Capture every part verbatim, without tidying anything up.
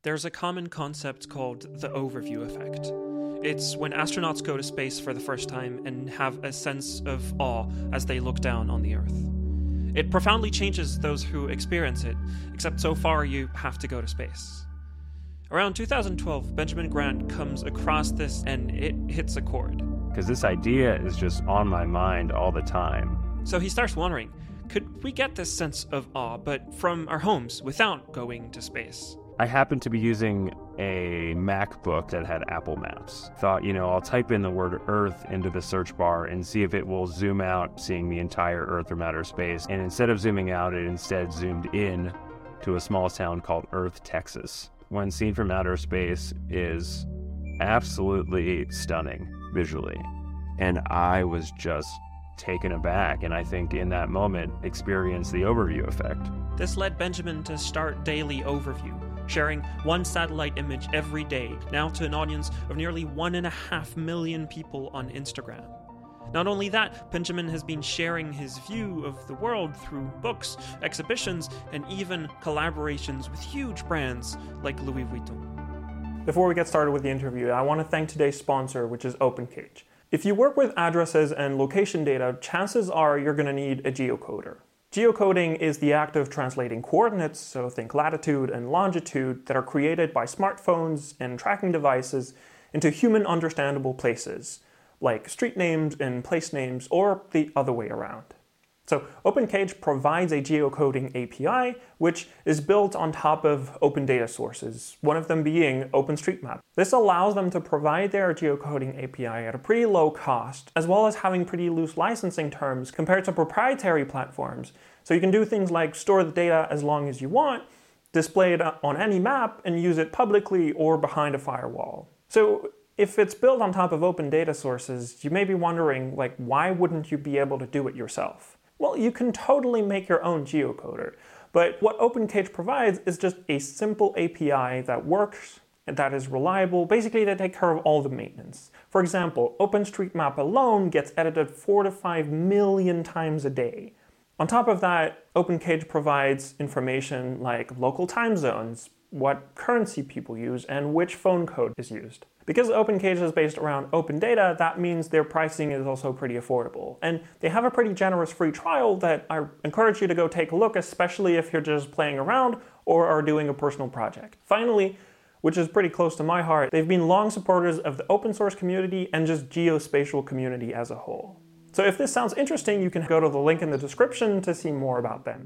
There's a common concept called the overview effect. It's when astronauts go to space for the first time and have a sense of awe as they look down on the Earth. It profoundly changes those who experience it, except so far you have to go to space. Around two thousand twelve, Benjamin Grant comes across this and it hits a chord. Because this idea is just on my mind all the time. So he starts wondering, could we get this sense of awe, but from our homes without going to space? I happened to be using a MacBook that had Apple Maps. Thought, you know, I'll type in the word Earth into the search bar and see if it will zoom out, seeing the entire Earth from outer space. And instead of zooming out, it instead zoomed in to a small town called Earth, Texas. When seen from outer space is absolutely stunning visually. And I was just taken aback, and I think in that moment experienced the overview effect. This led Benjamin to start Daily Overview, sharing one satellite image every day, now to an audience of nearly one and a half million people on Instagram. Not only that, Benjamin has been sharing his view of the world through books, exhibitions, and even collaborations with huge brands like Louis Vuitton. Before we get started with the interview, I want to thank today's sponsor, which is OpenCage. If you work with addresses and location data, chances are you're going to need a geocoder. Geocoding is the act of translating coordinates, so think latitude and longitude, that are created by smartphones and tracking devices into human understandable places, like street names and place names, or the other way around. So OpenCage provides a geocoding A P I, which is built on top of open data sources, one of them being OpenStreetMap. This allows them to provide their geocoding A P I at a pretty low cost, as well as having pretty loose licensing terms compared to proprietary platforms. So you can do things like store the data as long as you want, display it on any map, and use it publicly or behind a firewall. So if it's built on top of open data sources, you may be wondering, like, why wouldn't you be able to do it yourself? Well, you can totally make your own geocoder, but what OpenCage provides is just a simple A P I that works and that is reliable, basically to take care of all the maintenance. For example, OpenStreetMap alone gets edited four to five million times a day. On top of that, OpenCage provides information like local time zones, what currency people use, and which phone code is used. Because OpenCage is based around open data, that means their pricing is also pretty affordable. And they have a pretty generous free trial that I encourage you to go take a look, especially if you're just playing around or are doing a personal project. Finally, which is pretty close to my heart, they've been long supporters of the open source community and just geospatial community as a whole. So if this sounds interesting, you can go to the link in the description to see more about them.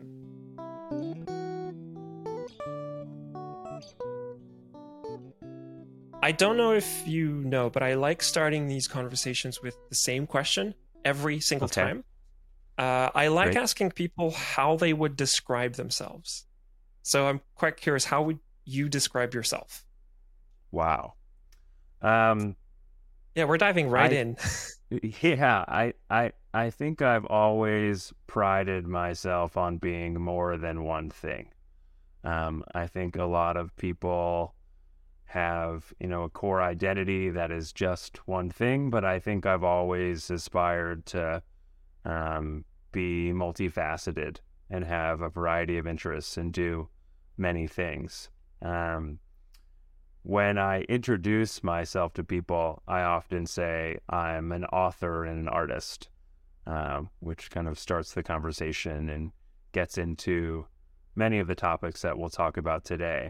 I don't know if you know, but I like starting these conversations with the same question every single okay. time. Uh, I like Great. asking people how they would describe themselves. So I'm quite curious, how would you describe yourself? Wow. Um, yeah, we're diving right I, in. yeah, I, I, I think I've always prided myself on being more than one thing. Um, I think a lot of people have, you know, a core identity that is just one thing, but I think I've always aspired to um, be multifaceted and have a variety of interests and do many things. Um, when I introduce myself to people, I often say I'm an author and an artist, um, which kind of starts the conversation and gets into many of the topics that we'll talk about today.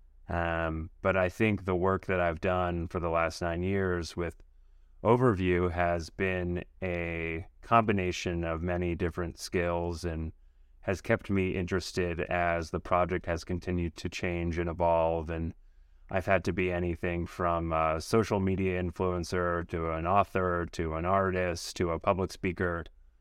Um, but I think the work that I've done for the last nine years with Overview has been a combination of many different skills and has kept me interested as the project has continued to change and evolve. And I've had to be anything from a social media influencer to an author to an artist to a public speaker.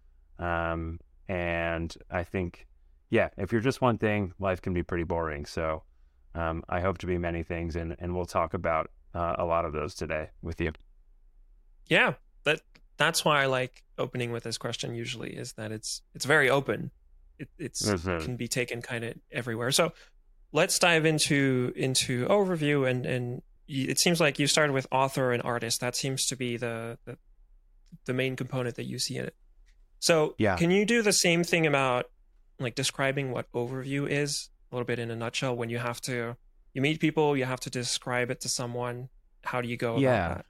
Um, and I think, yeah, if you're just one thing, life can be pretty boring. So Um, I hope to be many things, and, and we'll talk about uh, a lot of those today with you. Yeah, that that's why I like opening with this question usually, is that it's it's very open. It it's, mm-hmm. can be taken kind of everywhere. So let's dive into into overview, and, and it seems like you started with author and artist. That seems to be the, the, the main component that you see in it. So yeah. Can you do the same thing about like describing what overview is? A little bit in a nutshell, when you have to you meet people, you have to describe it to someone. How do you go Yeah. about that?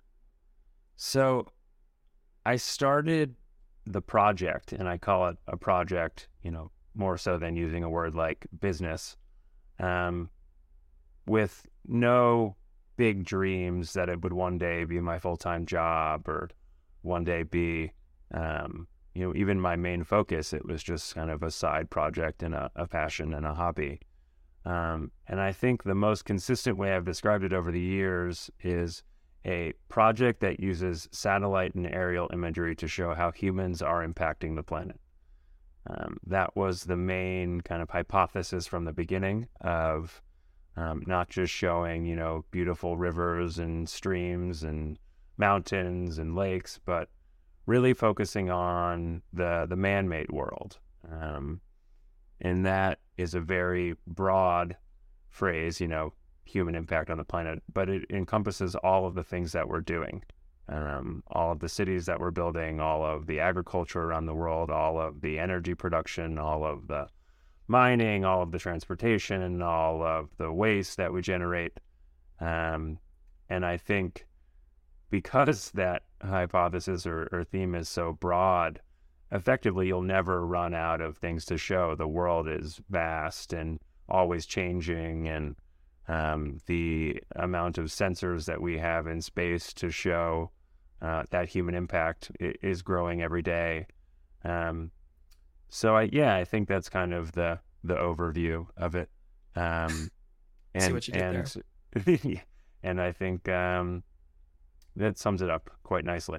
So I started the project, and I call it a project, you know, more so than using a word like business, um, with no big dreams that it would one day be my full-time job or one day be, um, you know, even my main focus. It was just kind of a side project and a, a passion and a hobby. Um, and I think the most consistent way I've described it over the years is a project that uses satellite and aerial imagery to show how humans are impacting the planet. Um, that was the main kind of hypothesis from the beginning of um, not just showing, you know, beautiful rivers and streams and mountains and lakes, but really focusing on the, the man-made world. Um, and that is a very broad phrase, you know, human impact on the planet, but it encompasses all of the things that we're doing. Um, all of the cities that we're building, all of the agriculture around the world, all of the energy production, all of the mining, all of the transportation, all of the waste that we generate. Um, and I think because that hypothesis or, or theme is so broad, effectively you'll never run out of things to show. The world is vast and always changing, and um, the amount of sensors that we have in space to show uh, that human impact is growing every day. Um, so I, yeah, I think that's kind of the, the overview of it. Um, and, See what you did and, there. and I think um, that sums it up quite nicely.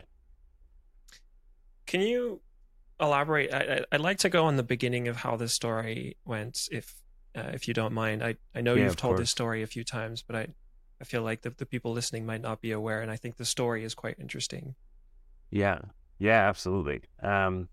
Can you elaborate? I, I'd like to go on the beginning of how this story went, if uh, if you don't mind. I, I know Yeah, you've of told course. this story a few times, but I, I feel like the, the people listening might not be aware, and I think the story is quite interesting. Yeah, yeah, absolutely. Um,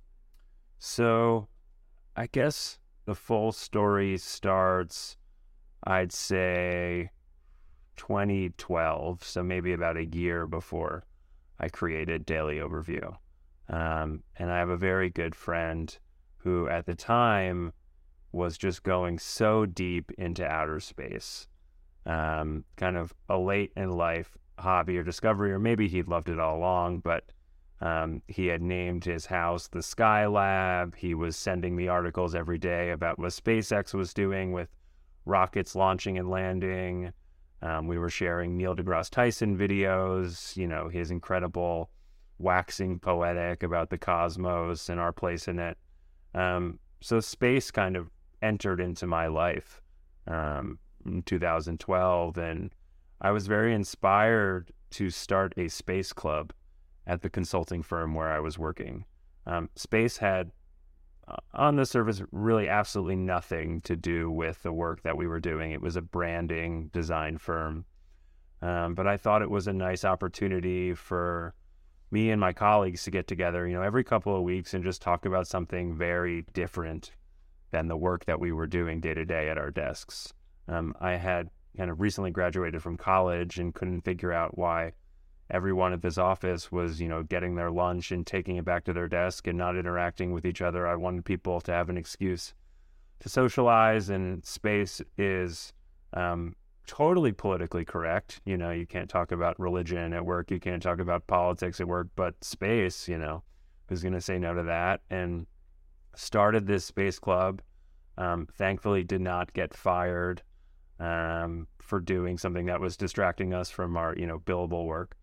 so I guess the full story starts, I'd say, twenty twelve, so maybe about a year before I created Daily Overview. Um, and I have a very good friend who at the time was just going so deep into outer space, um, kind of a late in life hobby or discovery, or maybe he'd loved it all along, but um, he had named his house the Sky Lab. He was sending me articles every day about what SpaceX was doing with rockets launching and landing. Um, we were sharing Neil deGrasse Tyson videos, you know, his incredible waxing poetic about the cosmos and our place in it. Um, so space kind of entered into my life um, in two thousand twelve, and I was very inspired to start a space club at the consulting firm where I was working. Um, space had, uh, on the surface, really absolutely nothing to do with the work that we were doing. It was a branding design firm. Um, but I thought it was a nice opportunity for me and my colleagues to get together, you know, every couple of weeks and just talk about something very different than the work that we were doing day to day at our desks. Um, I had kind of recently graduated from college and couldn't figure out why everyone at this office was, you know, getting their lunch and taking it back to their desk and not interacting with each other. I wanted people to have an excuse to socialize, and space is um, totally politically correct. You know, you can't talk about religion at work, you can't talk about politics at work, but space, you know, who's going to say no to that? And started this space club. Um, thankfully did not get fired um, for doing something that was distracting us from our, you know, billable work.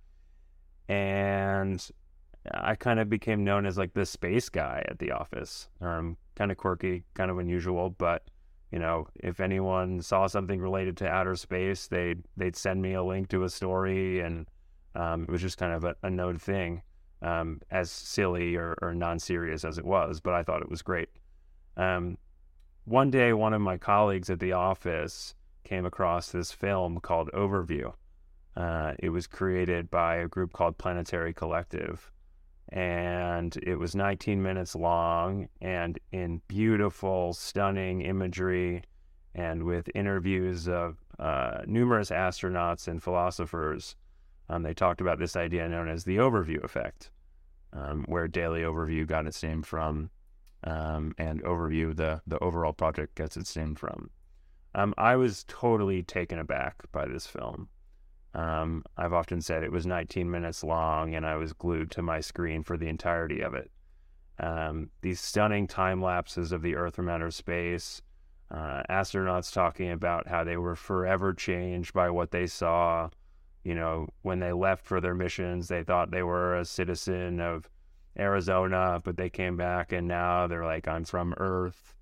And I kind of became known as like the space guy at the office. Um, kind of quirky, kind of unusual, but you know, if anyone saw something related to outer space, they'd they'd send me a link to a story, and um, it was just kind of a, a known thing, um, as silly or, or non-serious as it was. But I thought it was great. Um, one day, one of my colleagues at the office came across this film called Overview. Uh, it was created by a group called Planetary Collective, and it was nineteen minutes long and in beautiful, stunning imagery and with interviews of uh, numerous astronauts and philosophers. Um, they talked about this idea known as the overview effect, um, where Daily Overview got its name from, um, and Overview, the, the overall project, gets its name from. Um, I was totally taken aback by this film. Um, I've often said it was nineteen minutes long, and I was glued to my screen for the entirety of it. Um, these stunning time lapses of the Earth from outer space, uh, astronauts talking about how they were forever changed by what they saw. You know, when they left for their missions, they thought they were a citizen of Arizona, but they came back and now they're like, I'm from Earth.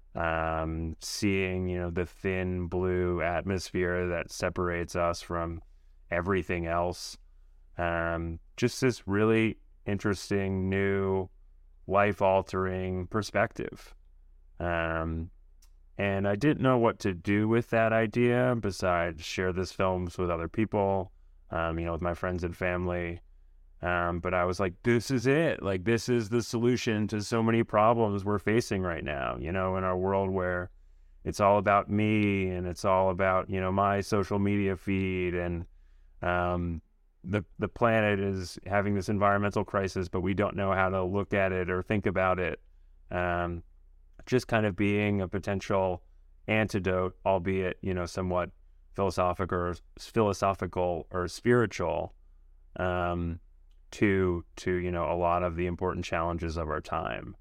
Um, seeing, you know, the thin blue atmosphere that separates us from everything else. Um, just this really interesting, new, life-altering perspective. Um, and I didn't know what to do with that idea besides share this films with other people, um, you know, with my friends and family. Um, but I was like, this is it. Like, this is the solution to so many problems we're facing right now, you know, in our world where it's all about me and it's all about, you know, my social media feed, and um, the the planet is having this environmental crisis, but we don't know how to look at it or think about it. Um, just kind of being a potential antidote, albeit, you know, somewhat philosophical or philosophical or spiritual, um, to to you know a lot of the important challenges of our time.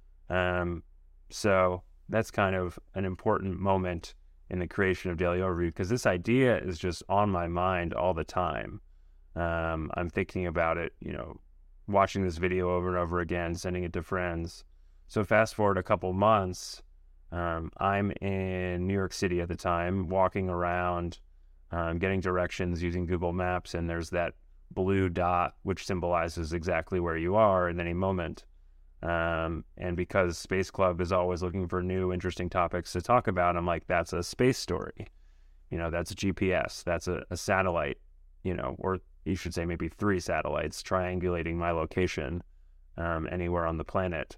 Um, so that's kind of an important moment in the creation of Daily Overview, because this idea is just on my mind all the time. Um, I'm thinking about it, you know, watching this video over and over again, sending it to friends. So fast forward a couple months, um, I'm in New York City at the time, walking around, um, getting directions using Google Maps, and there's that blue dot which symbolizes exactly where you are in any moment. Um, and because Space Club is always looking for new interesting topics to talk about, I'm like, that's a space story. You know, that's a G P S, that's a, a satellite, you know, or you should say maybe three satellites triangulating my location um, anywhere on the planet.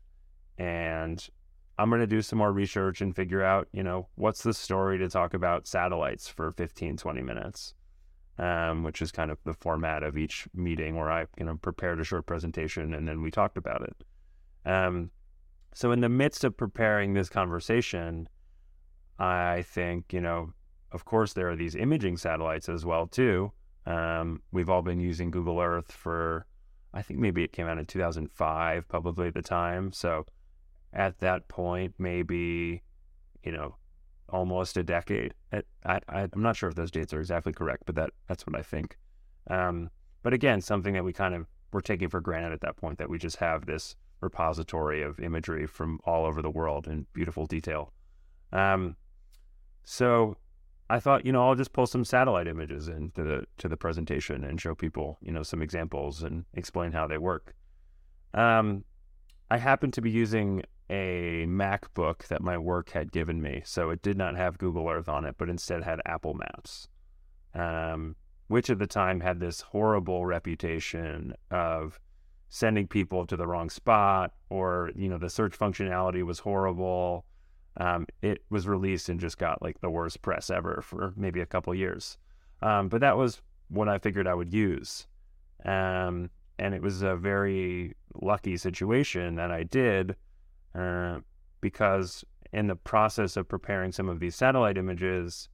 And I'm going to do some more research and figure out, you know, what's the story to talk about satellites for fifteen, twenty minutes. Um, which is kind of the format of each meeting where I, you know, prepared a short presentation and then we talked about it. Um, so in the midst of preparing this conversation, I think, you know, of course there are these imaging satellites as well too. Um, we've all been using Google Earth for, I think maybe it came out in two thousand five, probably at the time. So at that point, maybe, you know, almost a decade. I, I, I'm not sure if those dates are exactly correct, but that that's what I think. Um, but again, something that we kind of were taking for granted at that point, that we just have this repository of imagery from all over the world in beautiful detail. Um, so I thought, you know, I'll just pull some satellite images into the to the presentation and show people, you know, some examples and explain how they work. Um, I happened to be using a MacBook that my work had given me, so it did not have Google Earth on it, but instead had Apple Maps, um, which at the time had this horrible reputation of sending people to the wrong spot, or, you know, the search functionality was horrible. Um, it was released and just got like the worst press ever for maybe a couple years. Um, but that was what I figured I would use. Um, and it was a very lucky situation that I did, uh, because in the process of preparing some of these satellite images,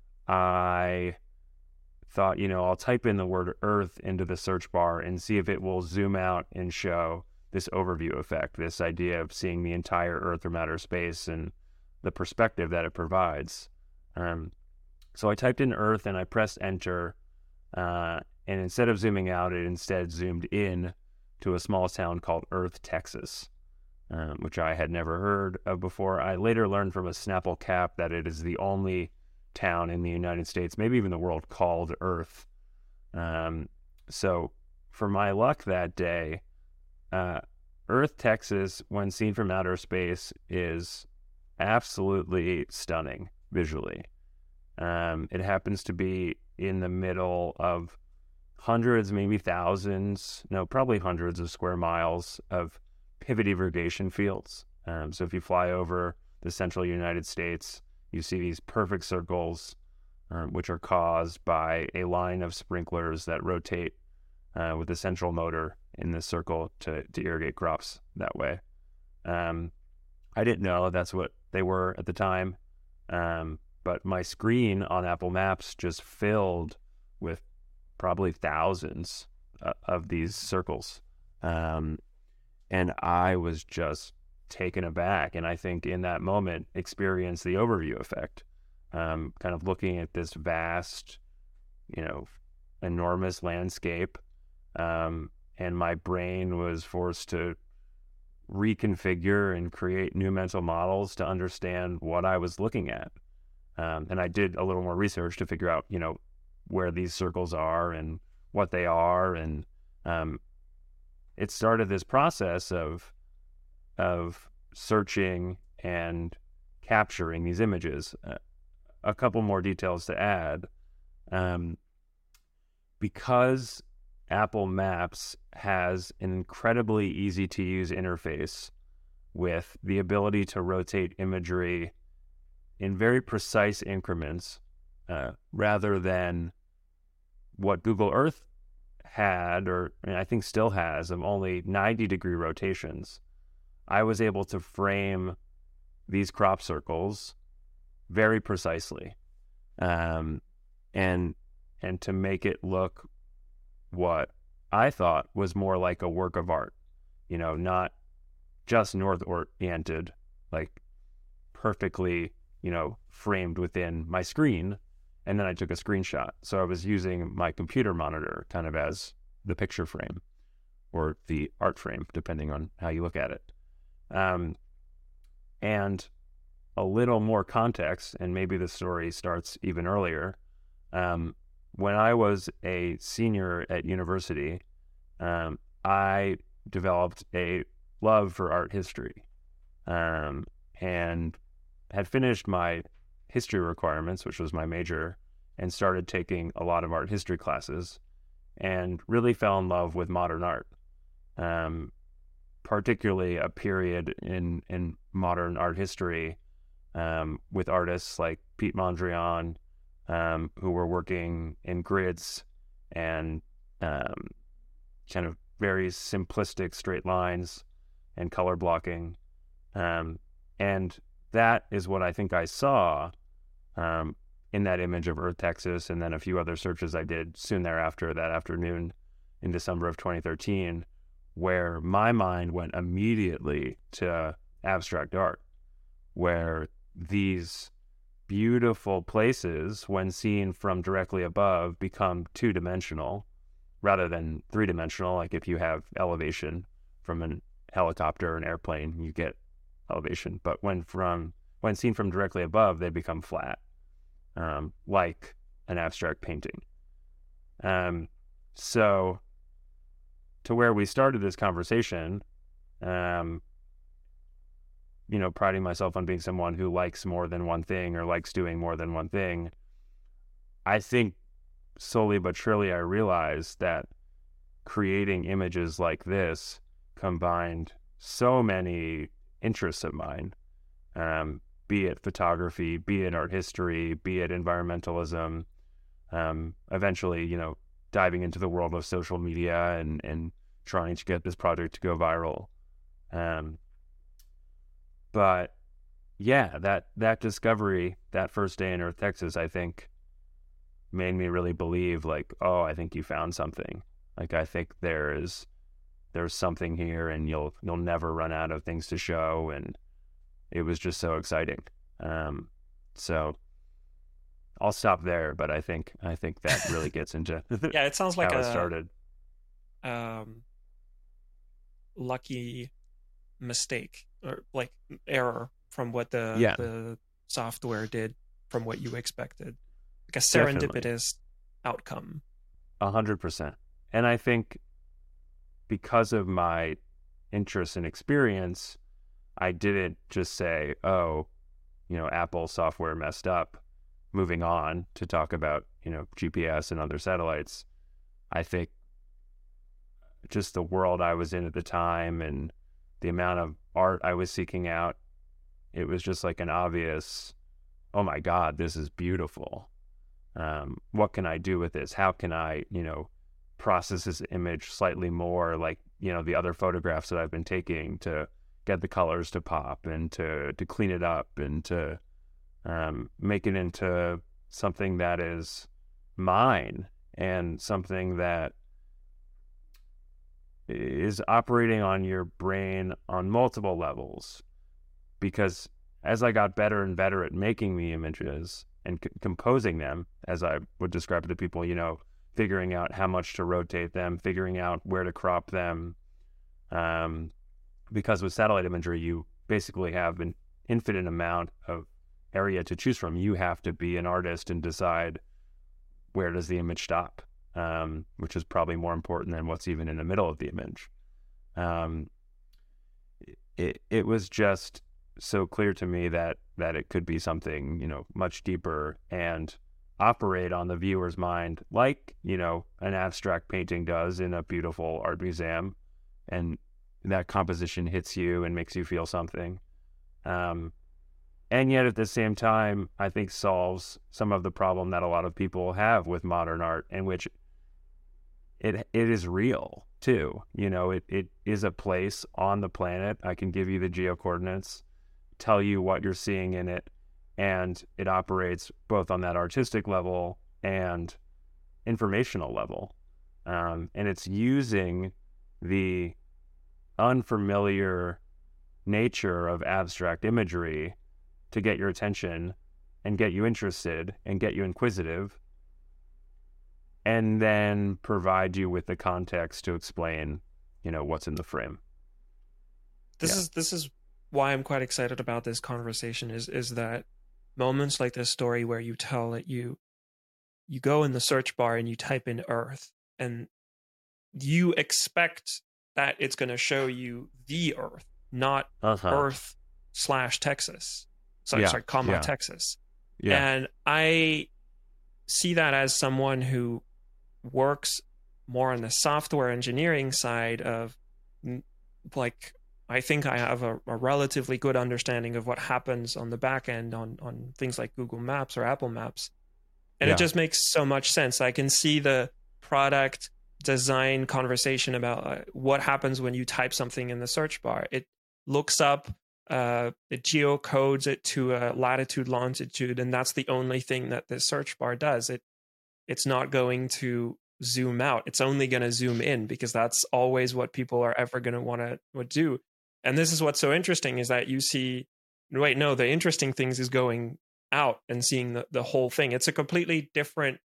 I thought, you know, I'll type in the word Earth into the search bar and see if it will zoom out and show this overview effect, this idea of seeing the entire Earth from outer space and the perspective that it provides. Um, so I typed in Earth and I pressed enter, uh, and instead of zooming out, it instead zoomed in to a small town called Earth, Texas, um, which I had never heard of before. I later learned from a Snapple cap that it is the only town in the United States, maybe even the world, called Earth. Um, so for my luck that day, uh, Earth, Texas, when seen from outer space, is absolutely stunning visually. Um, it happens to be in the middle of hundreds, maybe thousands, no, probably hundreds of square miles of pivot irrigation fields. Um, so if you fly over the central United States, you see these perfect circles, um, which are caused by a line of sprinklers that rotate uh, with a central motor in this circle to, to irrigate crops that way. Um, I didn't know that's what they were at the time, um, but my screen on Apple Maps just filled with probably thousands uh, of these circles. Um, and I was just taken aback. And I think in that moment experienced the overview effect, um, kind of looking at this vast, you know, enormous landscape. Um, and my brain was forced to reconfigure and create new mental models to understand what I was looking at. Um, and I did a little more research to figure out, you know, where these circles are and what they are. And um, it started this process of of searching and capturing these images. Uh, a couple more details to add. Um, because Apple Maps has an incredibly easy to use interface with the ability to rotate imagery in very precise increments, uh, rather than what Google Earth had, or I, mean, I think still has, of only ninety degree rotations. I was able to frame these crop circles very precisely, um, and and to make it look what I thought was more like a work of art, you know, not just north-oriented, like perfectly, you know, framed within my screen, and then I took a screenshot. So I was using my computer monitor kind of as the picture frame or the art frame, depending on how you look at it. Um, and a little more context, and maybe the story starts even earlier. Um, when I was a senior at university, um, I developed a love for art history, um, and had finished my history requirements, which was my major, and started taking a lot of art history classes, and really fell in love with modern art, um, particularly a period in, in modern art history, um, with artists like Piet Mondrian, um, who were working in grids and um, kind of very simplistic straight lines and color blocking. Um, and that is what I think I saw um, in that image of Earth, Texas, and then a few other searches I did soon thereafter that afternoon in December of twenty thirteen, where my mind went immediately to abstract art, where these beautiful places, when seen from directly above, become two-dimensional rather than three-dimensional. Like if you have elevation from an helicopter or an airplane, you get elevation. But when from when seen from directly above, they become flat, um, like an abstract painting. Um, so to where we started this conversation, um, you know, priding myself on being someone who likes more than one thing or likes doing more than one thing, I think slowly but surely I realized that creating images like this combined so many interests of mine, um, be it photography, be it art history, be it environmentalism, um, eventually, you know, diving into the world of social media and, and trying to get this project to go viral. Um, but yeah, that, that discovery, that first day in Earth, Texas, I think made me really believe like, oh, I think you found something. Like, I think there is, there's something here and you'll, you'll never run out of things to show. And it was just so exciting. Um, so I'll stop there, but I think, I think that really gets into yeah, it sounds like how a, it started. Um, lucky mistake or like error from what the, yeah. the software did from what you expected. Like a Definitely. serendipitous outcome. A hundred percent. And I think because of my interest and experience, I didn't just say, oh, you know, Apple software messed up, moving on to talk about, you know, G P S and other satellites. I think just the world I was in at the time and the amount of art I was seeking out, it was just like an obvious, oh my God, this is beautiful. Um, what can I do with this? How can I, you know, process this image slightly more like, you know, the other photographs that I've been taking to get the colors to pop and to, to clean it up and to, um, make it into something that is mine and something that is operating on your brain on multiple levels. Because as I got better and better at making the images and c- composing them, as I would describe to people, you know, figuring out how much to rotate them, figuring out where to crop them. Um, because with satellite imagery, you basically have an infinite amount of area to choose from. You have to be an artist and decide where does the image stop, um, which is probably more important than what's even in the middle of the image. Um, it it was just so clear to me that that it could be something, you know, much deeper and operate on the viewer's mind like, you know, an abstract painting does in a beautiful art museum, and that composition hits you and makes you feel something. Um, and yet at the same time, I think solves some of the problem that a lot of people have with modern art, in which it it is real too. You know, it, it is a place on the planet. I can give you the geocoordinates, tell you what you're seeing in it, and it operates both on that artistic level and informational level. Um, and it's using the unfamiliar nature of abstract imagery to get your attention and get you interested and get you inquisitive, and then provide you with the context to explain, you know, what's in the frame. This Yeah. is this is why I'm quite excited about this conversation, is is that moments like this story where you tell that you you go in the search bar and you type in Earth, and you expect that it's going to show you the Earth, not Uh-huh. Earth slash Texas. Sorry, Yeah, sorry, comma yeah. Texas. Yeah. And I see that as someone who works more on the software engineering side of, like, I think I have a, a relatively good understanding of what happens on the back end on, on things like Google Maps or Apple Maps. And Yeah. it just makes so much sense. I can see the product design conversation about uh, what happens when you type something in the search bar. It looks up, uh, it geocodes it to a latitude, longitude, and that's the only thing that the search bar does. It It's not going to zoom out. It's only going to zoom in, because that's always what people are ever going to want to do. And this is what's so interesting, is that you see, wait, no, the interesting things is going out and seeing the, the whole thing. It's a completely different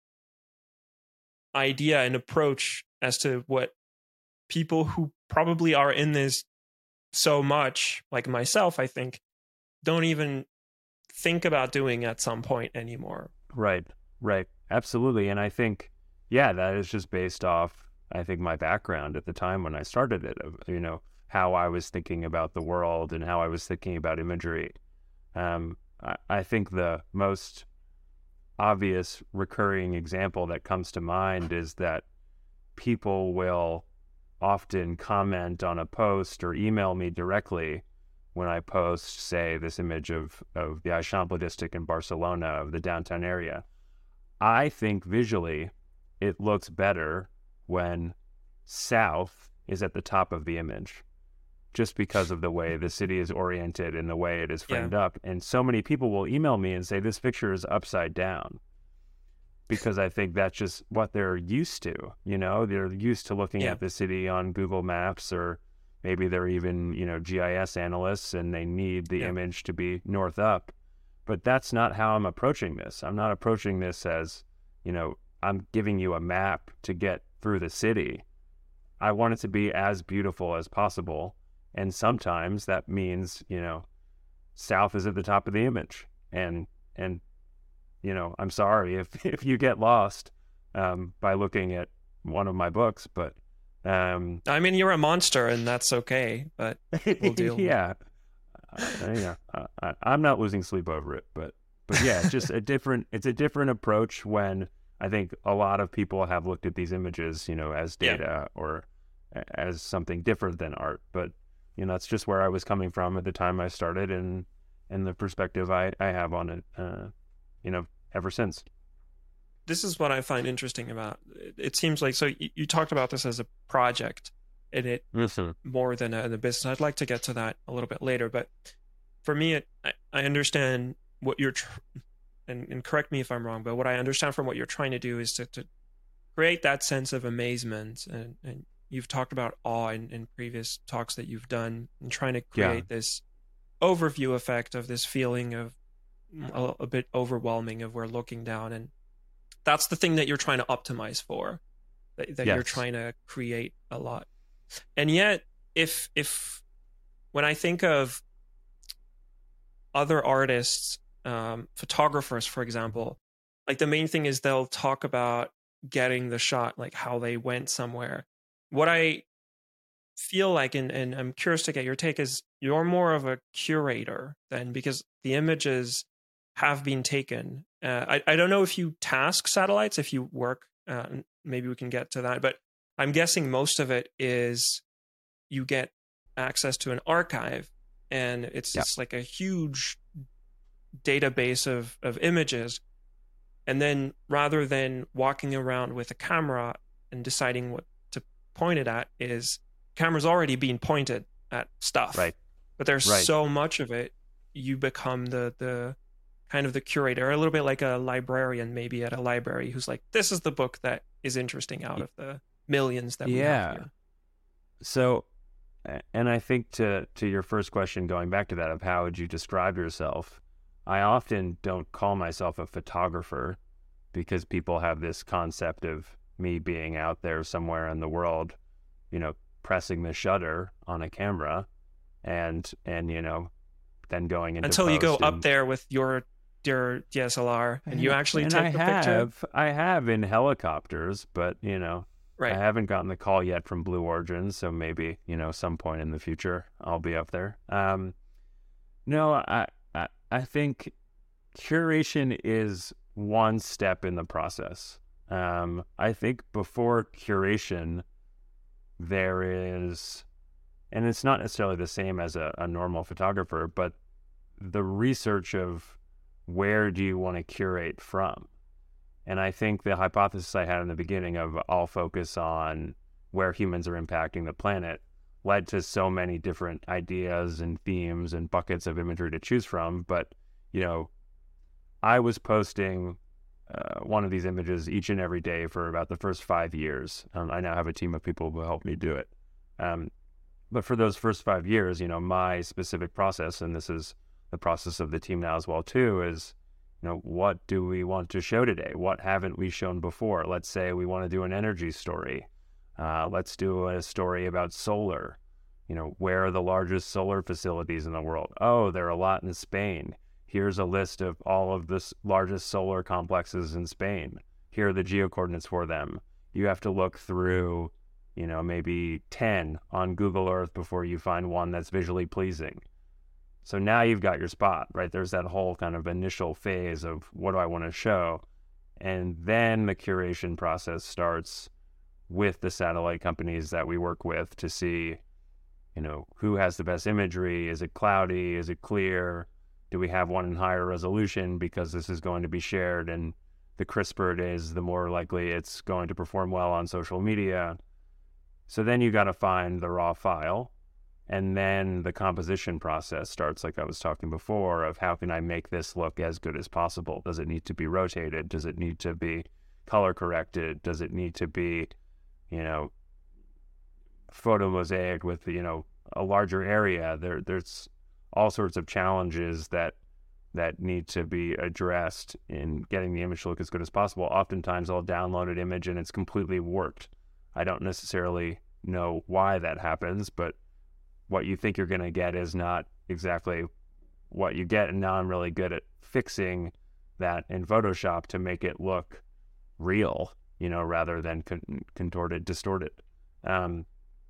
idea and approach as to what people who probably are in this so much, like myself, I think, don't even think about doing at some point anymore. Right, right. Absolutely. And I think, yeah, that is just based off, I think, my background at the time when I started it, of, you know, how I was thinking about the world and how I was thinking about imagery. Um, I, I think the most obvious recurring example that comes to mind is that people will often comment on a post or email me directly when I post, say, this image of, of the Eixample district in Barcelona, of the downtown area. I think visually it looks better when south is at the top of the image, just because of the way the city is oriented and the way it is framed Yeah. up. And so many people will email me and say, this picture is upside down, because I think that's just what they're used to. You know, they're used to looking Yeah. at the city on Google Maps, or maybe they're even, you know, G I S analysts, and they need the Yeah. image to be north up. But that's not how I'm approaching this. I'm not approaching this as, you know, I'm giving you a map to get through the city. I want it to be as beautiful as possible. And sometimes that means, you know, south is at the top of the image. And, and you know, I'm sorry if, if you get lost um, by looking at one of my books, but... Um, I mean, you're a monster, and that's okay, but we'll deal with it. yeah. Uh, yeah, uh, I, I'm not losing sleep over it, but but yeah, it's just a different. It's a different approach when I think a lot of people have looked at these images, you know, as Yeah. data or a- as something different than art. But you know, that's just where I was coming from at the time I started, and and the perspective I I have on it, uh, you know, ever since. This is what I find interesting about it. It seems like, so you, you talked about this as a project, and it Listen. more than a, the business. I'd like to get to that a little bit later, but for me, it, I, I understand what you're, tr- and, and correct me if I'm wrong, but what I understand from what you're trying to do is to, to create that sense of amazement. And, and you've talked about awe in, in previous talks that you've done, and trying to create yeah. this overview effect of this feeling of a, a bit overwhelming of we're looking down. And that's the thing that you're trying to optimize for, that, that yes. you're trying to create a lot. And yet, if if when I think of other artists, um, photographers, for example, like the main thing is they'll talk about getting the shot, like how they went somewhere. What I feel like, and, and I'm curious to get your take, is you're more of a curator then, because the images have been taken. Uh, I, I don't know if you task satellites, if you work, uh, maybe we can get to that, but I'm guessing most of it is you get access to an archive, and it's yep. just like a huge database of, of images. And then rather than walking around with a camera and deciding what to point it at, is camera's already being pointed at stuff. Right. But there's right. so much of it, you become the the kind of the curator, a little bit like a librarian maybe at a library who's like, this is the book that is interesting out of the millions that we yeah. have here. So, and I think to to your first question, going back to that of how would you describe yourself, I often don't call myself a photographer because people have this concept of me being out there somewhere in the world, you know, pressing the shutter on a camera and, and you know, then going into until you go and, up there with your your D S L R and you actually and take I the have, picture. I have in helicopters, but, you know, right. I haven't gotten the call yet from Blue Origin, so maybe, you know, some point in the future I'll be up there. Um, no, I, I, I think curation is one step in the process. Um, I think before curation, there is, and it's not necessarily the same as a, a normal photographer, but the research of where do you want to curate from? And I think the hypothesis I had in the beginning of I'll focus on where humans are impacting the planet led to so many different ideas and themes and buckets of imagery to choose from. But, you know, I was posting uh, one of these images each and every day for about the first five years. Um, I now have a team of people who help me do it. Um, but for those first five years, you know, my specific process, and this is the process of the team now as well too, is, you know, what do we want to show today? What haven't we shown before? Let's say we want to do an energy story. Uh, let's do a story about solar. You know, where are the largest solar facilities in the world? Oh, there are a lot in Spain. Here's a list of all of the s- largest solar complexes in Spain. Here are the geocoordinates for them. You have to look through, you know, maybe ten on Google Earth before you find one that's visually pleasing. So now you've got your spot, right? There's that whole kind of initial phase of what do I want to show? And then the curation process starts with the satellite companies that we work with to see, you know, who has the best imagery? Is it cloudy? Is it clear? Do we have one in higher resolution because this is going to be shared, and the crisper it is, the more likely it's going to perform well on social media. So then you got to find the raw file. And then the composition process starts, like I was talking before, of how can I make this look as good as possible? Does it need to be rotated? Does it need to be color corrected? Does it need to be, you know, photo mosaic with, you know, a larger area? There, there's all sorts of challenges that that need to be addressed in getting the image to look as good as possible. Oftentimes I'll download an image and it's completely warped. I don't necessarily know why that happens, but what you think you're going to get is not exactly what you get. And now I'm really good at fixing that in Photoshop to make it look real, you know, rather than con- contorted, distorted. Um,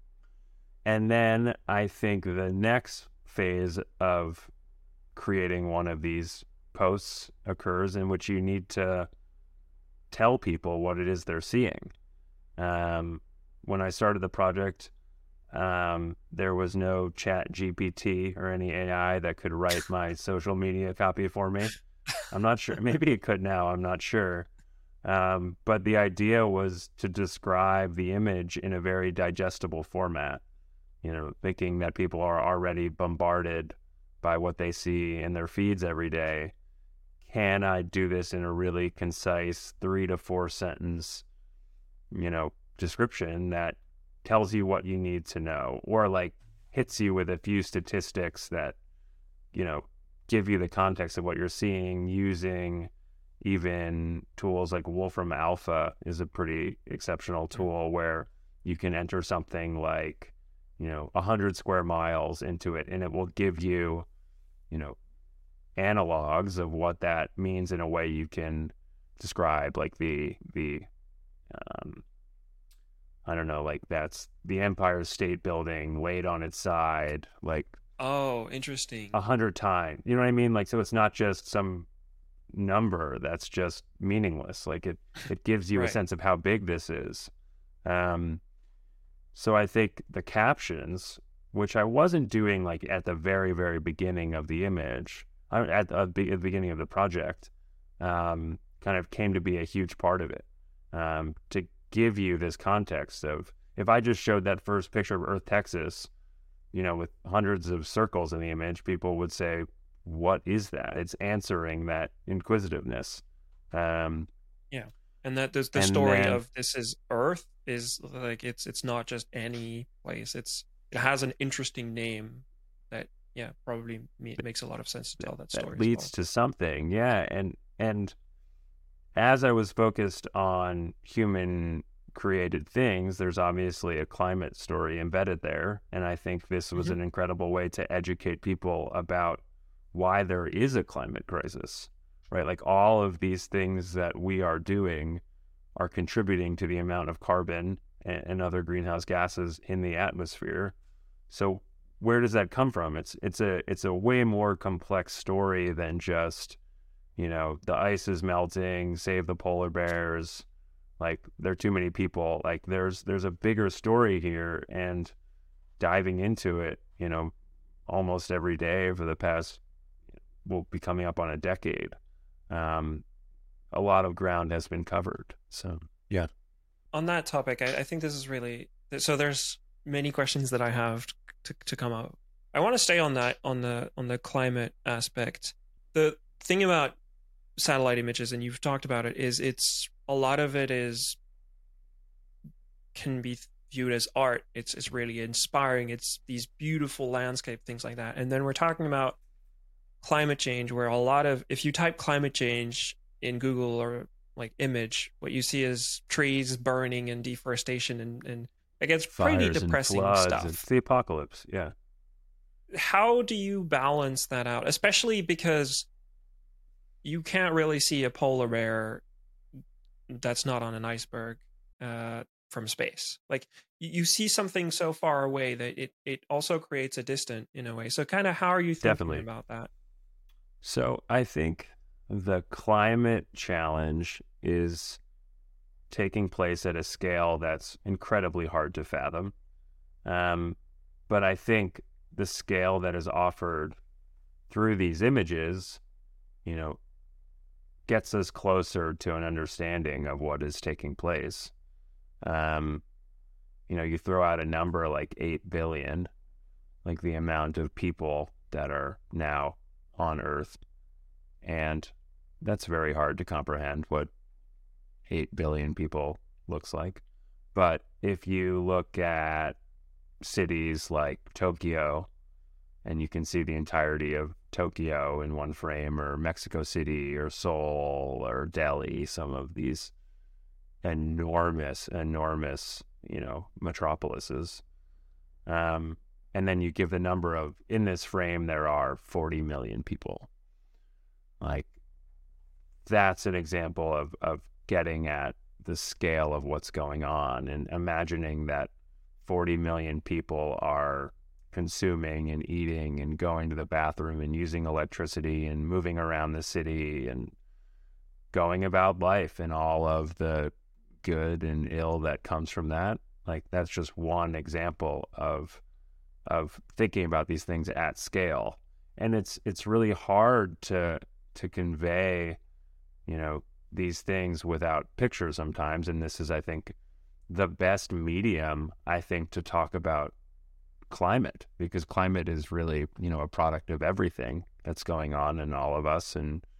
and then I think the next phase of creating one of these posts occurs in which you need to tell people what it is they're seeing. Um, when I started the project, Um, there was no Chat G P T or any A I that could write my social media copy for me. I'm not sure. Maybe it could now. I'm not sure. Um, but the idea was to describe the image in a very digestible format, you know, thinking that people are already bombarded by what they see in their feeds every day. can I do this in a really concise three to four sentence, you know, description that tells you what you need to know, or like hits you with a few statistics that, you know, give you the context of what you're seeing, using even tools like Wolfram Alpha is a pretty exceptional tool where you can enter something like, you know, one hundred square miles into it, and it will give you, you know, analogs of what that means in a way you can describe, like the, the, um, I don't know, like that's the Empire State Building laid on its side, like, Oh, interesting. a hundred times. You know what I mean? Like, so it's not just some number that's just meaningless. Like it, it gives you Right. a sense of how big this is. Um, so I think the captions, which I wasn't doing like at the very, very beginning of the image, I, at, the, at the beginning of the project, um, kind of came to be a huge part of it, um, to give you this context of, if I just showed that first picture of Earth, Texas, you know, with hundreds of circles in the image, people would say, what is that? It's answering that inquisitiveness. Um, Yeah. And that there's the And story then- of this is Earth is like it's it's not just any place. It's it has an interesting name that yeah probably me, makes a lot of sense to tell that story. that leads as to something. Yeah. And, and as I was focused on human created things, there's obviously a climate story embedded there. And I think this was Mhm. an incredible way to educate people about why there is a climate crisis, right? Like all of these things that we are doing are contributing to the amount of carbon and, and other greenhouse gases in the atmosphere. So where does that come from? It's it's a it's a way more complex story than just, you know, the ice is melting, save the polar bears. Like there are too many people. Like there's there's a bigger story here, and diving into it, you know, almost every day for the past, will be coming up on a decade. Um, a lot of ground has been covered. So yeah. On that topic, I, I think this is really so. There's many questions that I have to to come up. I want to stay on that on the on the climate aspect. The thing about satellite images, and you've talked about it, is it's a lot of it is can be viewed as art. It's it's really inspiring. It's these beautiful landscape things like that. And then we're talking about climate change, where a lot of if you type climate change in Google or like image, what you see is trees burning and deforestation and and it gets pretty Fires depressing and floods. stuff. It's the apocalypse. Yeah. How do you balance that out, especially because you can't really see a polar bear that's not on an iceberg uh, from space? Like you, you see something so far away that it it also creates a distant in a way. So kind of how are you thinking Definitely. about that? So I think the climate challenge is taking place at a scale that's incredibly hard to fathom. Um, but I think the scale that is offered through these images, you know, gets us closer to an understanding of what is taking place. Um, you know, you throw out a number like eight billion, like the amount of people that are now on Earth, and that's very hard to comprehend what eight billion people looks like. But if you look at cities like Tokyo, and you can see the entirety of Tokyo in one frame, or Mexico City, or Seoul, or Delhi, some of these enormous, enormous, you know, metropolises. Um, and then you give the number of, in this frame, there are forty million people. Like, that's an example of, of getting at the scale of what's going on, and imagining that forty million people are consuming and eating and going to the bathroom and using electricity and moving around the city and going about life and all of the good and ill that comes from that. Like, that's just one example of of thinking about these things at scale. And it's it's really hard to to convey, you know, these things without pictures sometimes. And this is, I think, the best medium, I think, to talk about climate, because climate is really, you know, a product of everything that's going on in all of us. And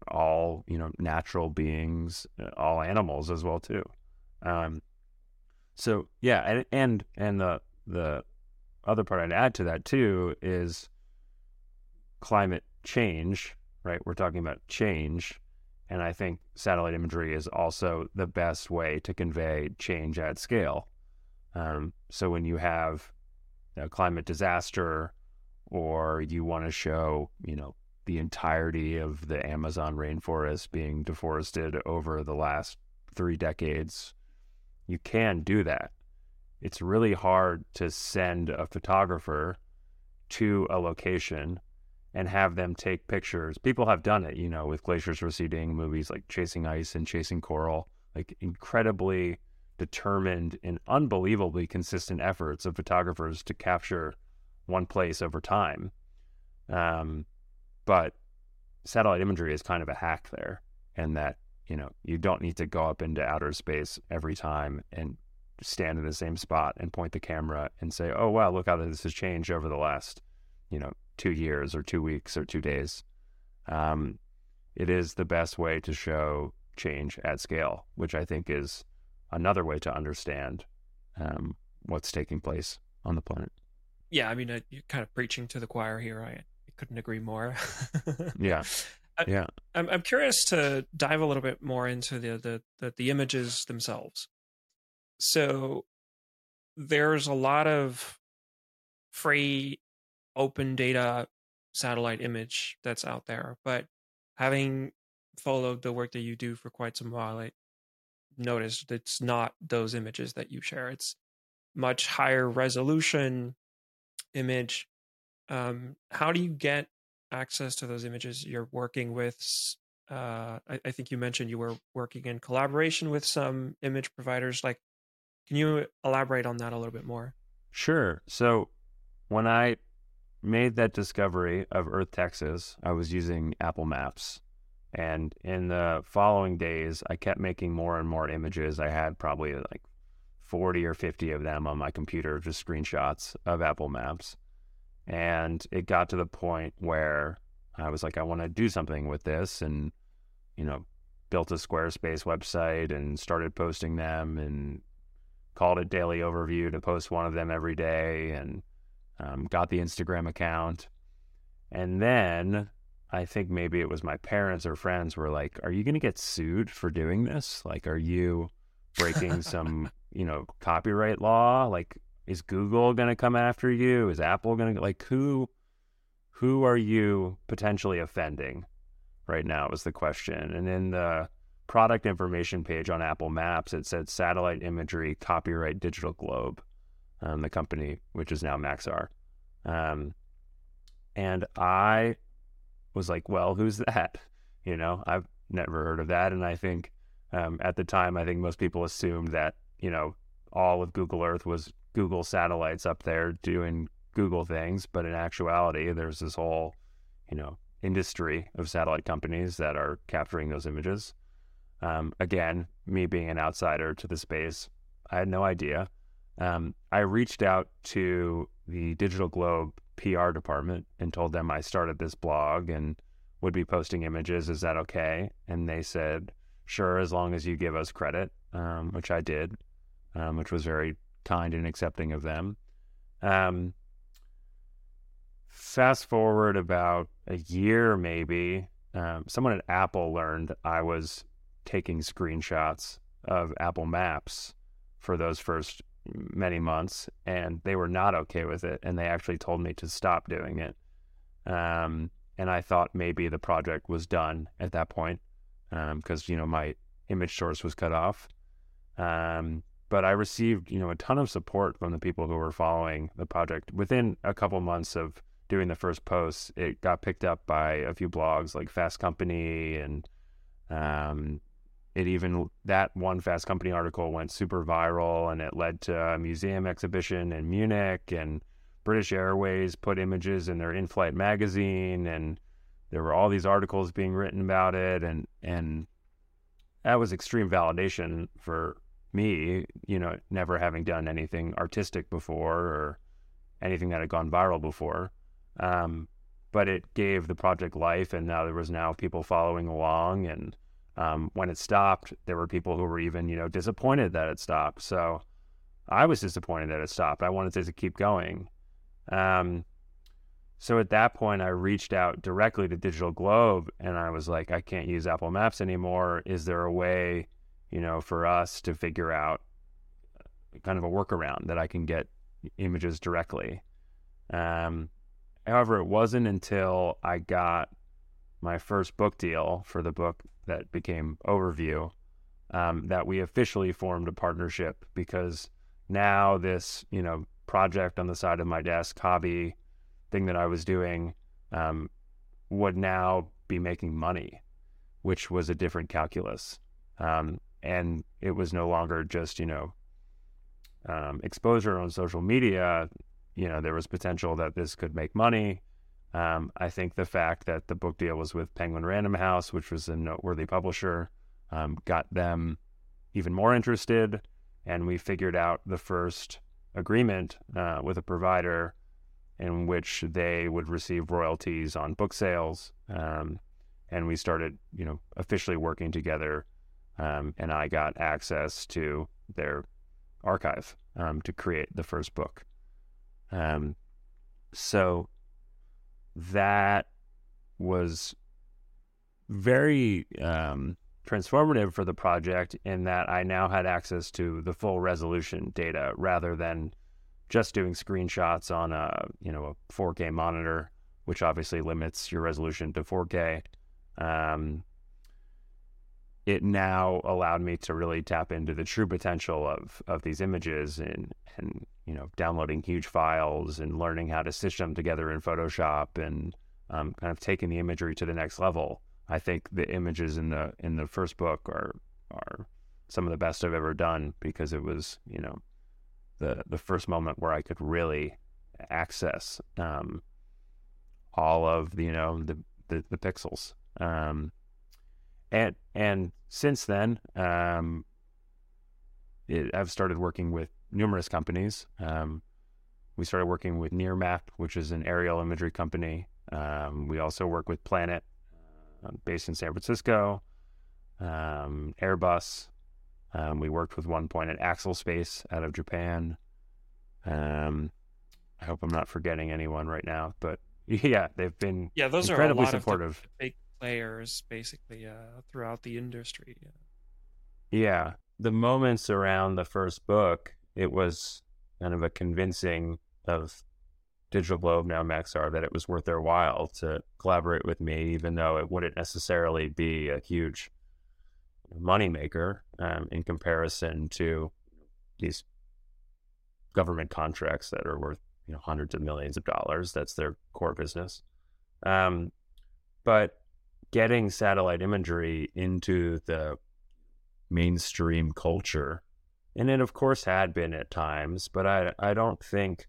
all, you know, natural beings, all animals as well too. Um, so yeah, and and and the the other part I'd add to that too is climate change, right? We're talking about change, and I think satellite imagery is also the best way to convey change at scale. Um, so when you have a climate disaster, or you want to show, you know, the entirety of the Amazon rainforest being deforested over the last three decades, you can do that. It's really hard to send a photographer to a location and have them take pictures. People have done it, you know, with glaciers receding, movies like Chasing Ice and Chasing Coral, like incredibly determined and unbelievably consistent efforts of photographers to capture one place over time. Um, but satellite imagery is kind of a hack there, and that, you know, you don't need to go up into outer space every time and stand in the same spot and point the camera and say, oh, wow, look how this has changed over the last, you know, two years or two weeks or two days. Um, it is the best way to show change at scale, which I think is another way to understand um, what's taking place on the planet. Yeah, I mean, uh, you're kind of preaching to the choir here. I, I couldn't agree more. Yeah, I, yeah. I'm I'm curious to dive a little bit more into the the the, the images themselves. So there's a lot of free open data satellite image that's out there, but having followed the work that you do for quite some while, I noticed it's not those images that you share. It's much higher resolution image. Um, how do you get access to those images? You're working with, uh, I, I think you mentioned you were working in collaboration with some image providers. Like, can you elaborate on that a little bit more? Sure. So when I made that discovery of Earth, Texas, I was using Apple Maps. And in the following days, I kept making more and more images. I had probably like forty or fifty of them on my computer, just screenshots of Apple Maps. And it got to the point where I was like, I want to do something with this, and, you know, built a Squarespace website and started posting them, and called it Daily Overview to post one of them every day, and um, got the Instagram account. And then I think maybe it was my parents or friends were like, are you going to get sued for doing this? Like, are you breaking some, you know, copyright law? Like, is Google going to come after you? Is Apple going to, like, who, who are you potentially offending right now is the question. And in the product information page on Apple Maps, it said satellite imagery, copyright Digital Globe, um, the company, which is now Maxar. Um, and I was like, well, who's that? You know, I've never heard of that. And I think um, at the time, I think most people assumed that, you know, all of Google Earth was Google satellites up there doing Google things. But in actuality, there's this whole, you know, industry of satellite companies that are capturing those images. Um, again, me being an outsider to the space, I had no idea. Um, I reached out to the Digital Globe P R department and told them I started this blog and would be posting images. Is that okay? And they said, sure, as long as you give us credit, um, which I did, um, which was very kind and accepting of them. Um, fast forward about a year, maybe, um, someone at Apple learned I was taking screenshots of Apple Maps for those first many months, and they were not okay with it, and they actually told me to stop doing it. Um, and I thought maybe the project was done at that point, because, um, you know, my image source was cut off. Um, but I received, you know, a ton of support from the people who were following the project. Within a couple months of doing the first posts, it got picked up by a few blogs like Fast Company, and um, it even, that one Fast Company article went super viral, and it led to a museum exhibition in Munich, and British Airways put images in their in-flight magazine, and there were all these articles being written about it, and and that was extreme validation for me, you know, never having done anything artistic before or anything that had gone viral before. Um, but it gave the project life, and now there was now people following along. And um, when it stopped, there were people who were even, you know, disappointed that it stopped. So I was disappointed that it stopped. I wanted it to keep going. Um, so at that point, I reached out directly to Digital Globe, and I was like, I can't use Apple Maps anymore. Is there a way, you know, for us to figure out kind of a workaround that I can get images directly? Um, however, it wasn't until I got my first book deal for the book that became Overview um, that we officially formed a partnership, because now this, you know, project on the side of my desk, hobby thing that I was doing, um, would now be making money, which was a different calculus. Um, and it was no longer just, you know, um, exposure on social media. You know, there was potential that this could make money. Um, I think the fact that the book deal was with Penguin Random House, which was a noteworthy publisher, um, got them even more interested. And we figured out the first agreement uh, with a provider in which they would receive royalties on book sales. Um, and we started, you know, officially working together. Um, and I got access to their archive um, to create the first book. Um, so that was very um, transformative for the project, in that I now had access to the full resolution data rather than just doing screenshots on a, you know, a four K monitor, which obviously limits your resolution to four K. Um, it now allowed me to really tap into the true potential of, of these images, and, and, you know, downloading huge files and learning how to stitch them together in Photoshop, and um, kind of taking the imagery to the next level. I think the images in the, in the first book are, are some of the best I've ever done, because it was, you know, the, the first moment where I could really access, um, all of the, you know, the, the, the pixels. Um, And and since then, um, it, I've started working with numerous companies. Um, we started working with Nearmap, which is an aerial imagery company. Um, we also work with Planet, uh, based in San Francisco, um, Airbus. Um, we worked with one point at Axel Space out of Japan. Um, I hope I'm not forgetting anyone right now, but yeah, they've been yeah, those incredibly are a lot supportive. Of the big players, basically, uh, throughout the industry. Yeah, the moments around the first book, it was kind of a convincing of Digital Globe, now Maxar, that it was worth their while to collaborate with me, even though it wouldn't necessarily be a huge moneymaker um, in comparison to these government contracts that are worth, you know, hundreds of millions of dollars. That's their core business. Um, but getting satellite imagery into the mainstream culture, and it of course had been at times, but I I don't think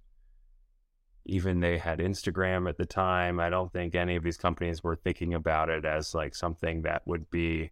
even they had Instagram at the time. I don't think any of these companies were thinking about it as like something that would be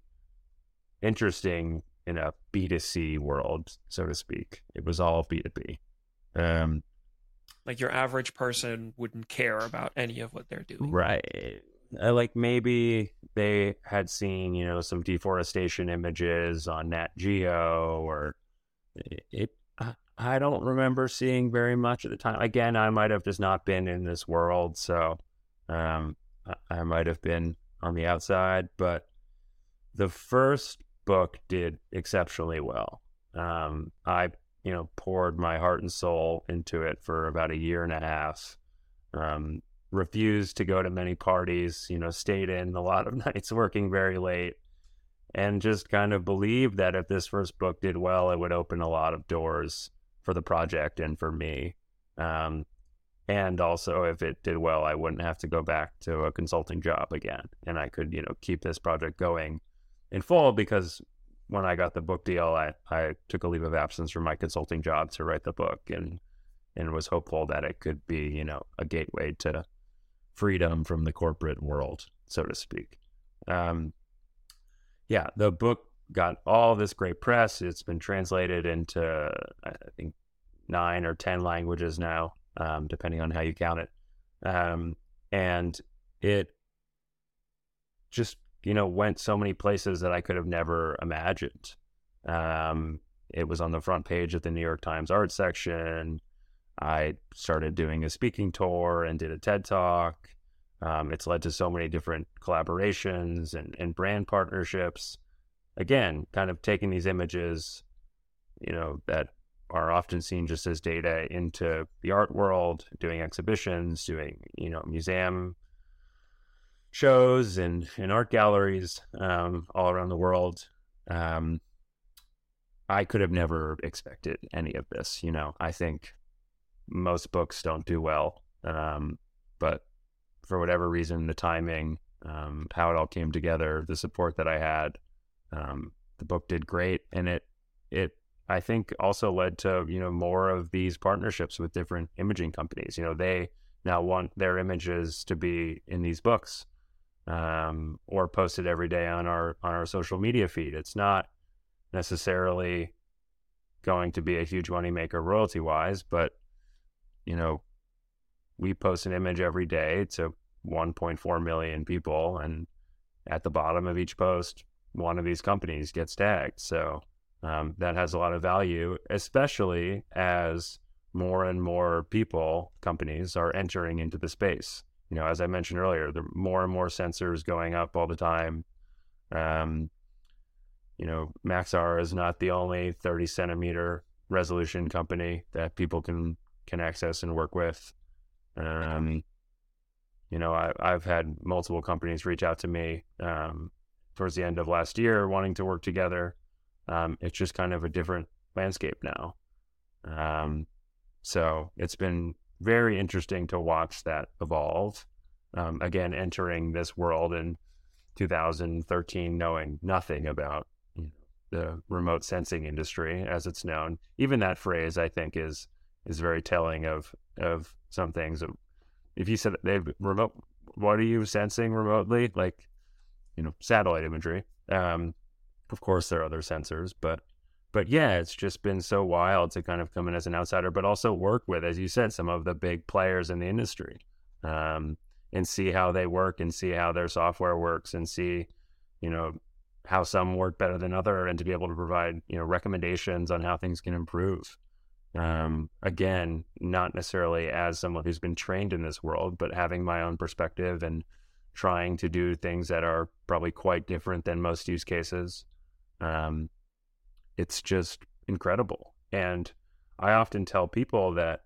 interesting in a B two C world, so to speak. It was all B two B. Um, like your average person wouldn't care about any of what they're doing. Right. Uh, like maybe they had seen, you know, some deforestation images on Nat Geo, or it, it I, I don't remember seeing very much at the time. Again, I might have just not been in this world, so um, I, I might have been on the outside, but the first book did exceptionally well. Um, I, you know, poured my heart and soul into it for about a year and a half. Um, refused to go to many parties, you know, stayed in a lot of nights working very late, and just kind of believed that if this first book did well, it would open a lot of doors for the project and for me. Um, and also if it did well, I wouldn't have to go back to a consulting job again, and I could, you know, keep this project going in full, because when I got the book deal, I, I took a leave of absence from my consulting job to write the book, and and was hopeful that it could be, you know, a gateway to freedom from the corporate world, so to speak. Um, yeah, the book got all this great press. It's been translated into, I think, nine or ten languages now, um, depending on how you count it. Um, and it just, you know, went so many places that I could have never imagined. Um, it was on the front page of the New York Times art section. I started doing a speaking tour and did a TED Talk. Um, it's led to so many different collaborations and, and brand partnerships. Again, kind of taking these images, you know, that are often seen just as data into the art world, doing exhibitions, doing, you know, museum shows and, and art galleries um, all around the world. Um, I could have never expected any of this. You know, I think most books don't do well, um, but for whatever reason, the timing, um, how it all came together, the support that I had, um, the book did great. And it, it, I think also led to, you know, more of these partnerships with different imaging companies. You know, they now want their images to be in these books, um, or posted every day on our, on our social media feed. It's not necessarily going to be a huge moneymaker royalty wise, but, you know, we post an image every day to one point four million people, and at the bottom of each post, one of these companies gets tagged. So um, that has a lot of value, especially as more and more people, companies, are entering into the space. You know, as I mentioned earlier, there are more and more sensors going up all the time. Um, you know, Maxar is not the only thirty centimeter resolution company that people can can access and work with. Um, you know, I, I've had multiple companies reach out to me um, towards the end of last year wanting to work together. Um, it's just kind of a different landscape now. Um, so it's been very interesting to watch that evolve. Um, again, entering this world in two thousand thirteen, knowing nothing about you know, the remote sensing industry as it's known. Even that phrase, I think, is is very telling of of some things. If you said they've remote, what are you sensing remotely? Like, you know, satellite imagery. Um, of course, there are other sensors, but but yeah, it's just been so wild to kind of come in as an outsider, but also work with, as you said, some of the big players in the industry, um, and see how they work and see how their software works and see, you know, how some work better than other, and to be able to provide, you know, recommendations on how things can improve. Um, again, not necessarily as someone who's been trained in this world, but having my own perspective and trying to do things that are probably quite different than most use cases. Um, it's just incredible. And I often tell people that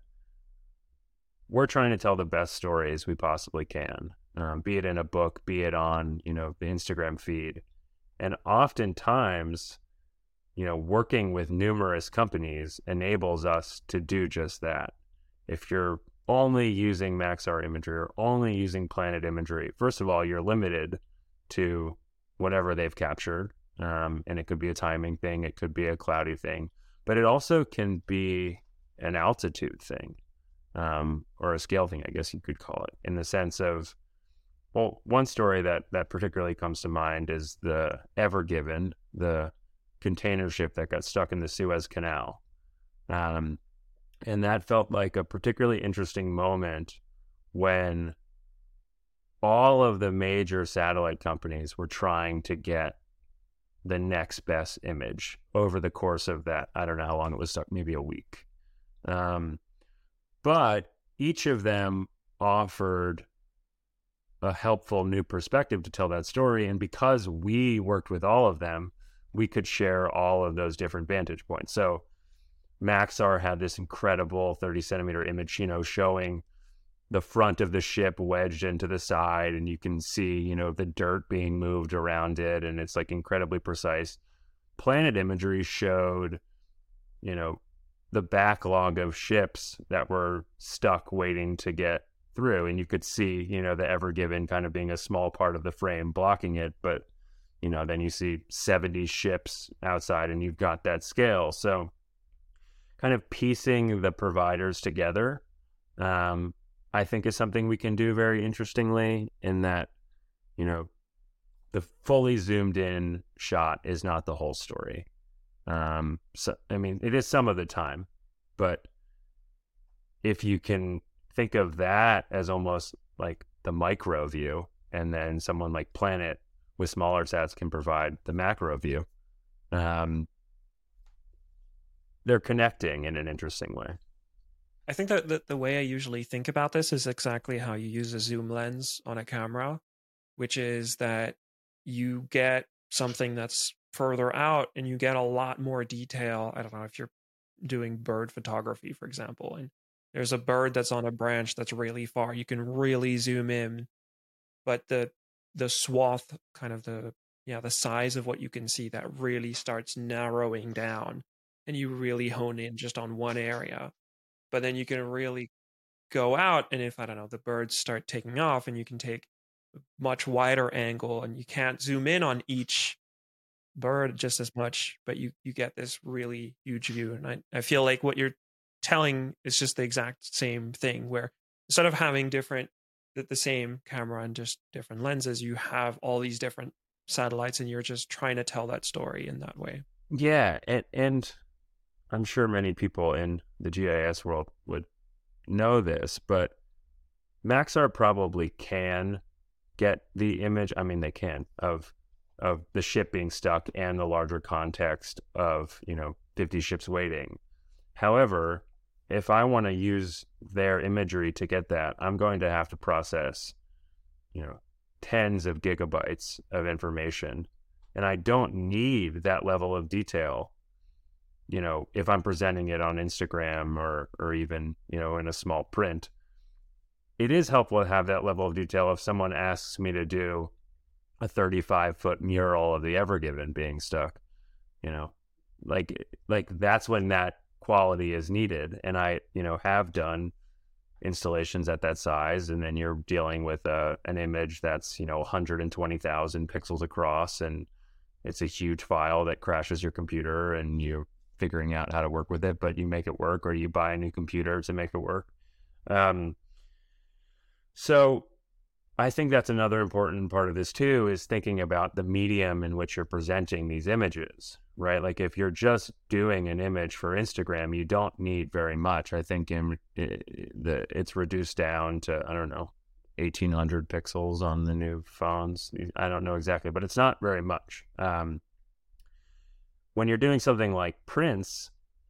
we're trying to tell the best stories we possibly can, um, be it in a book, be it on, you know, the Instagram feed. And oftentimes, you know, working with numerous companies enables us to do just that. If you're only using Maxar imagery or only using Planet imagery, first of all, you're limited to whatever they've captured. Um, and it could be a timing thing, it could be a cloudy thing, but it also can be an altitude thing, um, or a scale thing, I guess you could call it, in the sense of, well, one story that, that particularly comes to mind is the Ever Given, the container ship that got stuck in the Suez Canal. Um, and that felt like a particularly interesting moment when all of the major satellite companies were trying to get the next best image over the course of that. I don't know how long it was stuck, maybe a week. Um, but each of them offered a helpful new perspective to tell that story. And because we worked with all of them, we could share all of those different vantage points. So Maxar had this incredible thirty centimeter image, you know, showing the front of the ship wedged into the side, and you can see, you know, the dirt being moved around it, and it's like incredibly precise. Planet imagery showed, you know, the backlog of ships that were stuck waiting to get through, and you could see, you know, the Ever Given kind of being a small part of the frame blocking it, but you know, then you see seventy ships outside and you've got that scale. So kind of piecing the providers together, um, I think is something we can do very interestingly, in that, you know, the fully zoomed in shot is not the whole story. Um, so, I mean, it is some of the time, but if you can think of that as almost like the micro view, and then someone like Planet with smaller sats can provide the macro view. Um, they're connecting in an interesting way. I think that the, the way I usually think about this is exactly how you use a zoom lens on a camera, which is that you get something that's further out and you get a lot more detail. I don't know if you're doing bird photography, for example, and there's a bird that's on a branch that's really far. You can really zoom in, but the the swath, kind of the yeah, the size of what you can see, that really starts narrowing down, and you really hone in just on one area. But then you can really go out, and if, I don't know, the birds start taking off, and you can take a much wider angle, and you can't zoom in on each bird just as much, but you you get this really huge view. And I, I feel like what you're telling is just the exact same thing, where instead of having different the, the same camera and just different lenses, you have all these different satellites, and you're just trying to tell that story in that way. Yeah, and and I'm sure many people in the G I S world would know this, but Maxar probably can get the image. I mean, they can of of the ship being stuck and the larger context of, you know, fifty ships waiting. However, if I want to use their imagery to get that, I'm going to have to process, you know, tens of gigabytes of information, and I don't need that level of detail, you know, if I'm presenting it on Instagram or or even, you know, in a small print. It is helpful to have that level of detail if someone asks me to do a thirty-five foot mural of the Ever Given being stuck, you know, like like that's when that quality is needed. And I, you know, have done installations at that size, and then you're dealing with a, an image that's, you know, one hundred twenty thousand pixels across, and it's a huge file that crashes your computer, and you're figuring out how to work with it, but you make it work, or you buy a new computer to make it work. Um, so I think that's another important part of this too, is thinking about the medium in which you're presenting these images, right? Like if you're just doing an image for Instagram, you don't need very much. I think in, it, the, it's reduced down to, I don't know, eighteen hundred pixels on the new phones. I don't know exactly, but it's not very much. Um, when you're doing something like prints,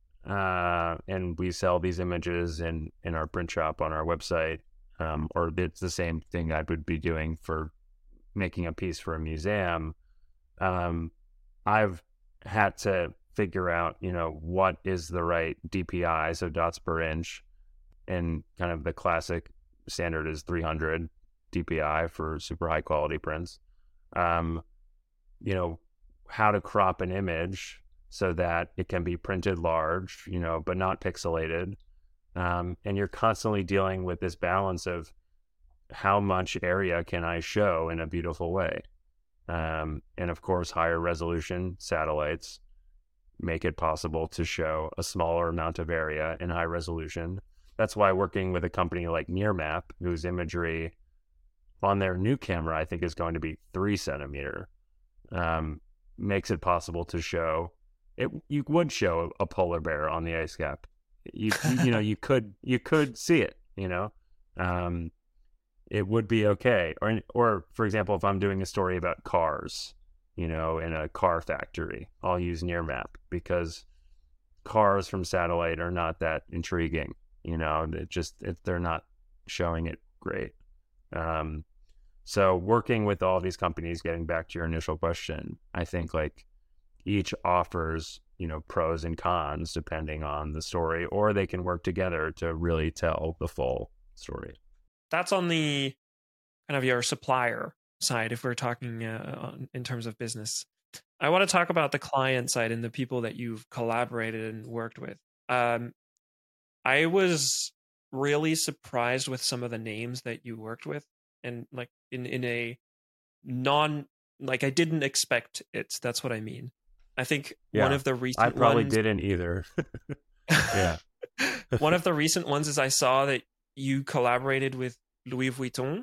uh, and we sell these images in, in our print shop on our website, Um, or it's the same thing I would be doing for making a piece for a museum. Um, I've had to figure out, you know, what is the right D P I, so dots per inch, and kind of the classic standard is three hundred D P I for super high quality prints. Um, you know, how to crop an image so that it can be printed large, you know, but not pixelated. Um, and you're constantly dealing with this balance of how much area can I show in a beautiful way. Um, and of course, higher resolution satellites make it possible to show a smaller amount of area in high resolution. That's why working with a company like Nearmap, whose imagery on their new camera, I think, is going to be three centimeter, um, makes it possible to show it. You would show a polar bear on the ice cap. You, you you know you could you could see it, you know, um, it would be okay. Or or for example, if I'm doing a story about cars, you know, in a car factory, I'll use Nearmap because cars from satellite are not that intriguing, you know. It just it, they're not showing it great. Um, so working with all these companies, getting back to your initial question, I think like each offers, you know, pros and cons depending on the story, or they can work together to really tell the full story. That's on the kind of your supplier side, if we're talking uh, on, in terms of business. I want to talk about the client side and the people that you've collaborated and worked with. Um, I was really surprised with some of the names that you worked with, and like in, in a non, like I didn't expect it. That's what I mean. I think yeah, one of the recent I probably ones, didn't either. Yeah. One of the recent ones is I saw that you collaborated with Louis Vuitton,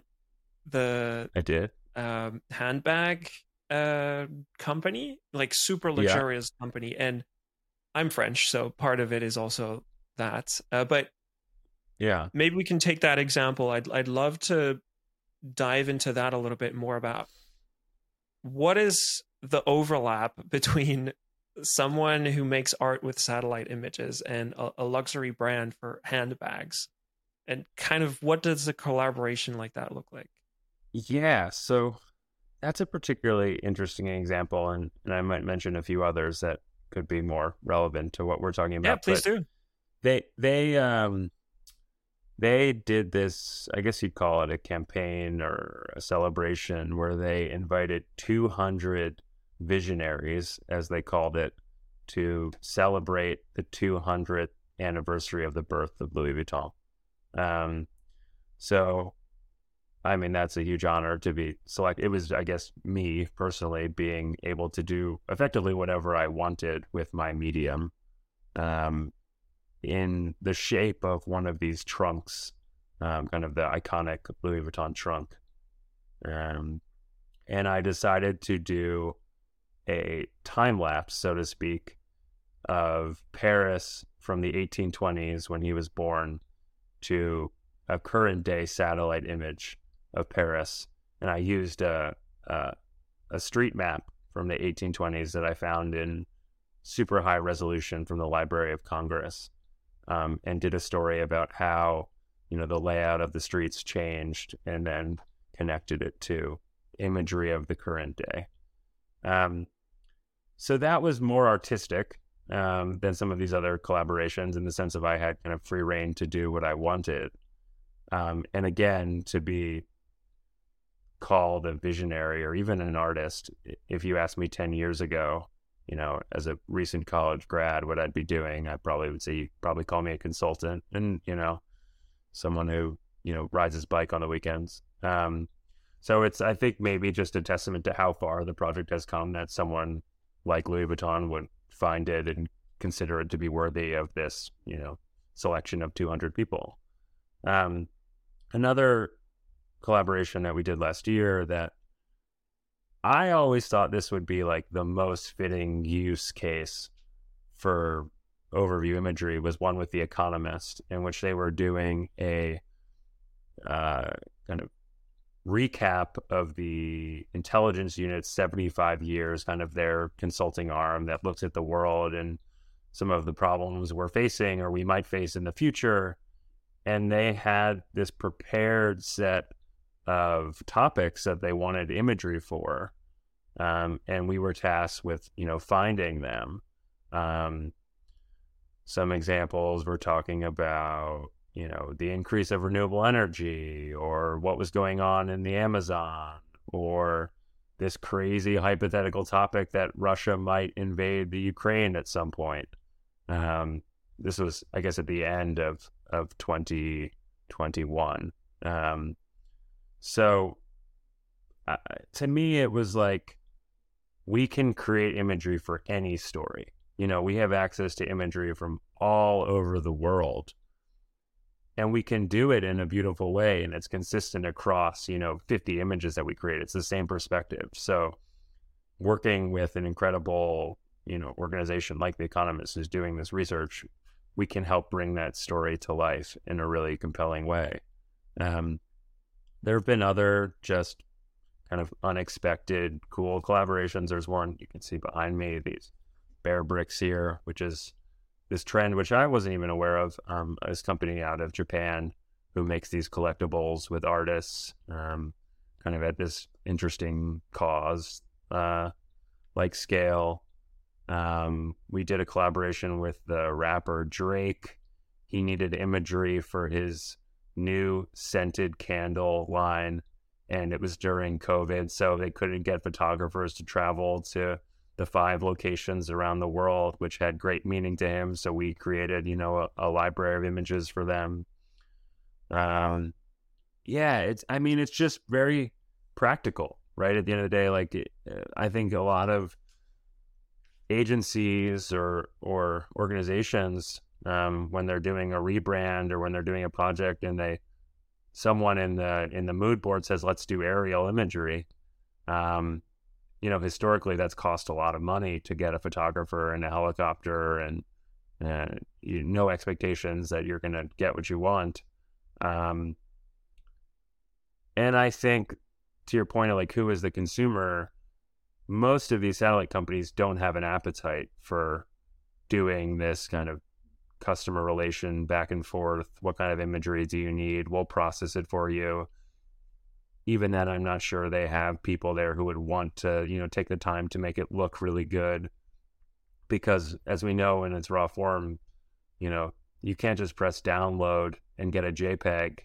the I did um, handbag uh, company, like super luxurious yeah. company. And I'm French, so part of it is also that. Uh, but yeah, maybe we can take that example. I'd I'd love to dive into that a little bit more about what is the overlap between someone who makes art with satellite images and a, a luxury brand for handbags, and kind of what does a collaboration like that look like? Yeah, so that's a particularly interesting example, and, and I might mention a few others that could be more relevant to what we're talking about. Yeah, please but do. They they um they did this, I guess you'd call it a campaign or a celebration, where they invited two hundred visionaries, as they called it, to celebrate the two hundredth anniversary of the birth of Louis Vuitton. Um, so, I mean, that's a huge honor to be selected. It was, I guess, me personally being able to do effectively whatever I wanted with my medium, um, in the shape of one of these trunks, um, kind of the iconic Louis Vuitton trunk. Um, and I decided to do a time lapse, so to speak, of Paris from the eighteen twenties when he was born to a current day satellite image of Paris. And I used a, a, a street map from the eighteen twenties that I found in super high resolution from the Library of Congress, um, and did a story about how, you know, the layout of the streets changed, and then connected it to imagery of the current day. Um, so that was more artistic um, than some of these other collaborations, in the sense of I had kind of free reign to do what I wanted. Um, and again, to be called a visionary or even an artist, if you asked me ten years ago, you know, as a recent college grad, what I'd be doing, I probably would say, you probably call me a consultant and, you know, someone who, you know, rides his bike on the weekends. Um, so it's, I think, maybe just a testament to how far the project has come that someone like Louis Vuitton would find it and consider it to be worthy of this, you know, selection of two hundred people. Um, another collaboration that we did last year that I always thought this would be like the most fitting use case for overview imagery was one with The Economist, in which they were doing a uh, kind of recap of the intelligence unit's seventy-five years, kind of their consulting arm that looks at the world and some of the problems we're facing or we might face in the future. And they had this prepared set of topics that they wanted imagery for. Um, and we were tasked with, you know, finding them. Um, some examples we're talking about, you know, the increase of renewable energy, or what was going on in the Amazon, or this crazy hypothetical topic that Russia might invade the Ukraine at some point. Um, this was, I guess, at the end of, of twenty twenty-one. Um, so uh, to me, it was like, we can create imagery for any story. You know, we have access to imagery from all over the world, and we can do it in a beautiful way, and it's consistent across, you know, fifty images that we create. It's the same perspective. So working with an incredible, you know, organization like The Economist who's doing this research, we can help bring that story to life in a really compelling way. Um, there have been other just kind of unexpected, cool collaborations. There's one you can see behind me, these bear bricks here, which is this trend, which I wasn't even aware of. Um, this company out of Japan who makes these collectibles with artists, um, kind of at this interesting cause, uh, like scale. Um, we did a collaboration with the rapper Drake. He needed imagery for his new scented candle line, and it was during COVID, so they couldn't get photographers to travel to the five locations around the world, which had great meaning to him. So we created, you know, a, a library of images for them. Um, yeah, it's, I mean, it's just very practical, right? At the end of the day, like, it, I think a lot of agencies or, or organizations, um, when they're doing a rebrand or when they're doing a project and they, someone in the, in the mood board says, let's do aerial imagery. Um, you know, historically that's cost a lot of money to get a photographer and a helicopter, and uh, you, no expectations that you're going to get what you want. Um, and I think to your point of like, who is the consumer, most of these satellite companies don't have an appetite for doing this kind of customer relation back and forth. What kind of imagery do you need? We'll process it for you. Even then, I'm not sure they have people there who would want to, you know, take the time to make it look really good. Because as we know in its raw form, you know, you can't just press download and get a JPEG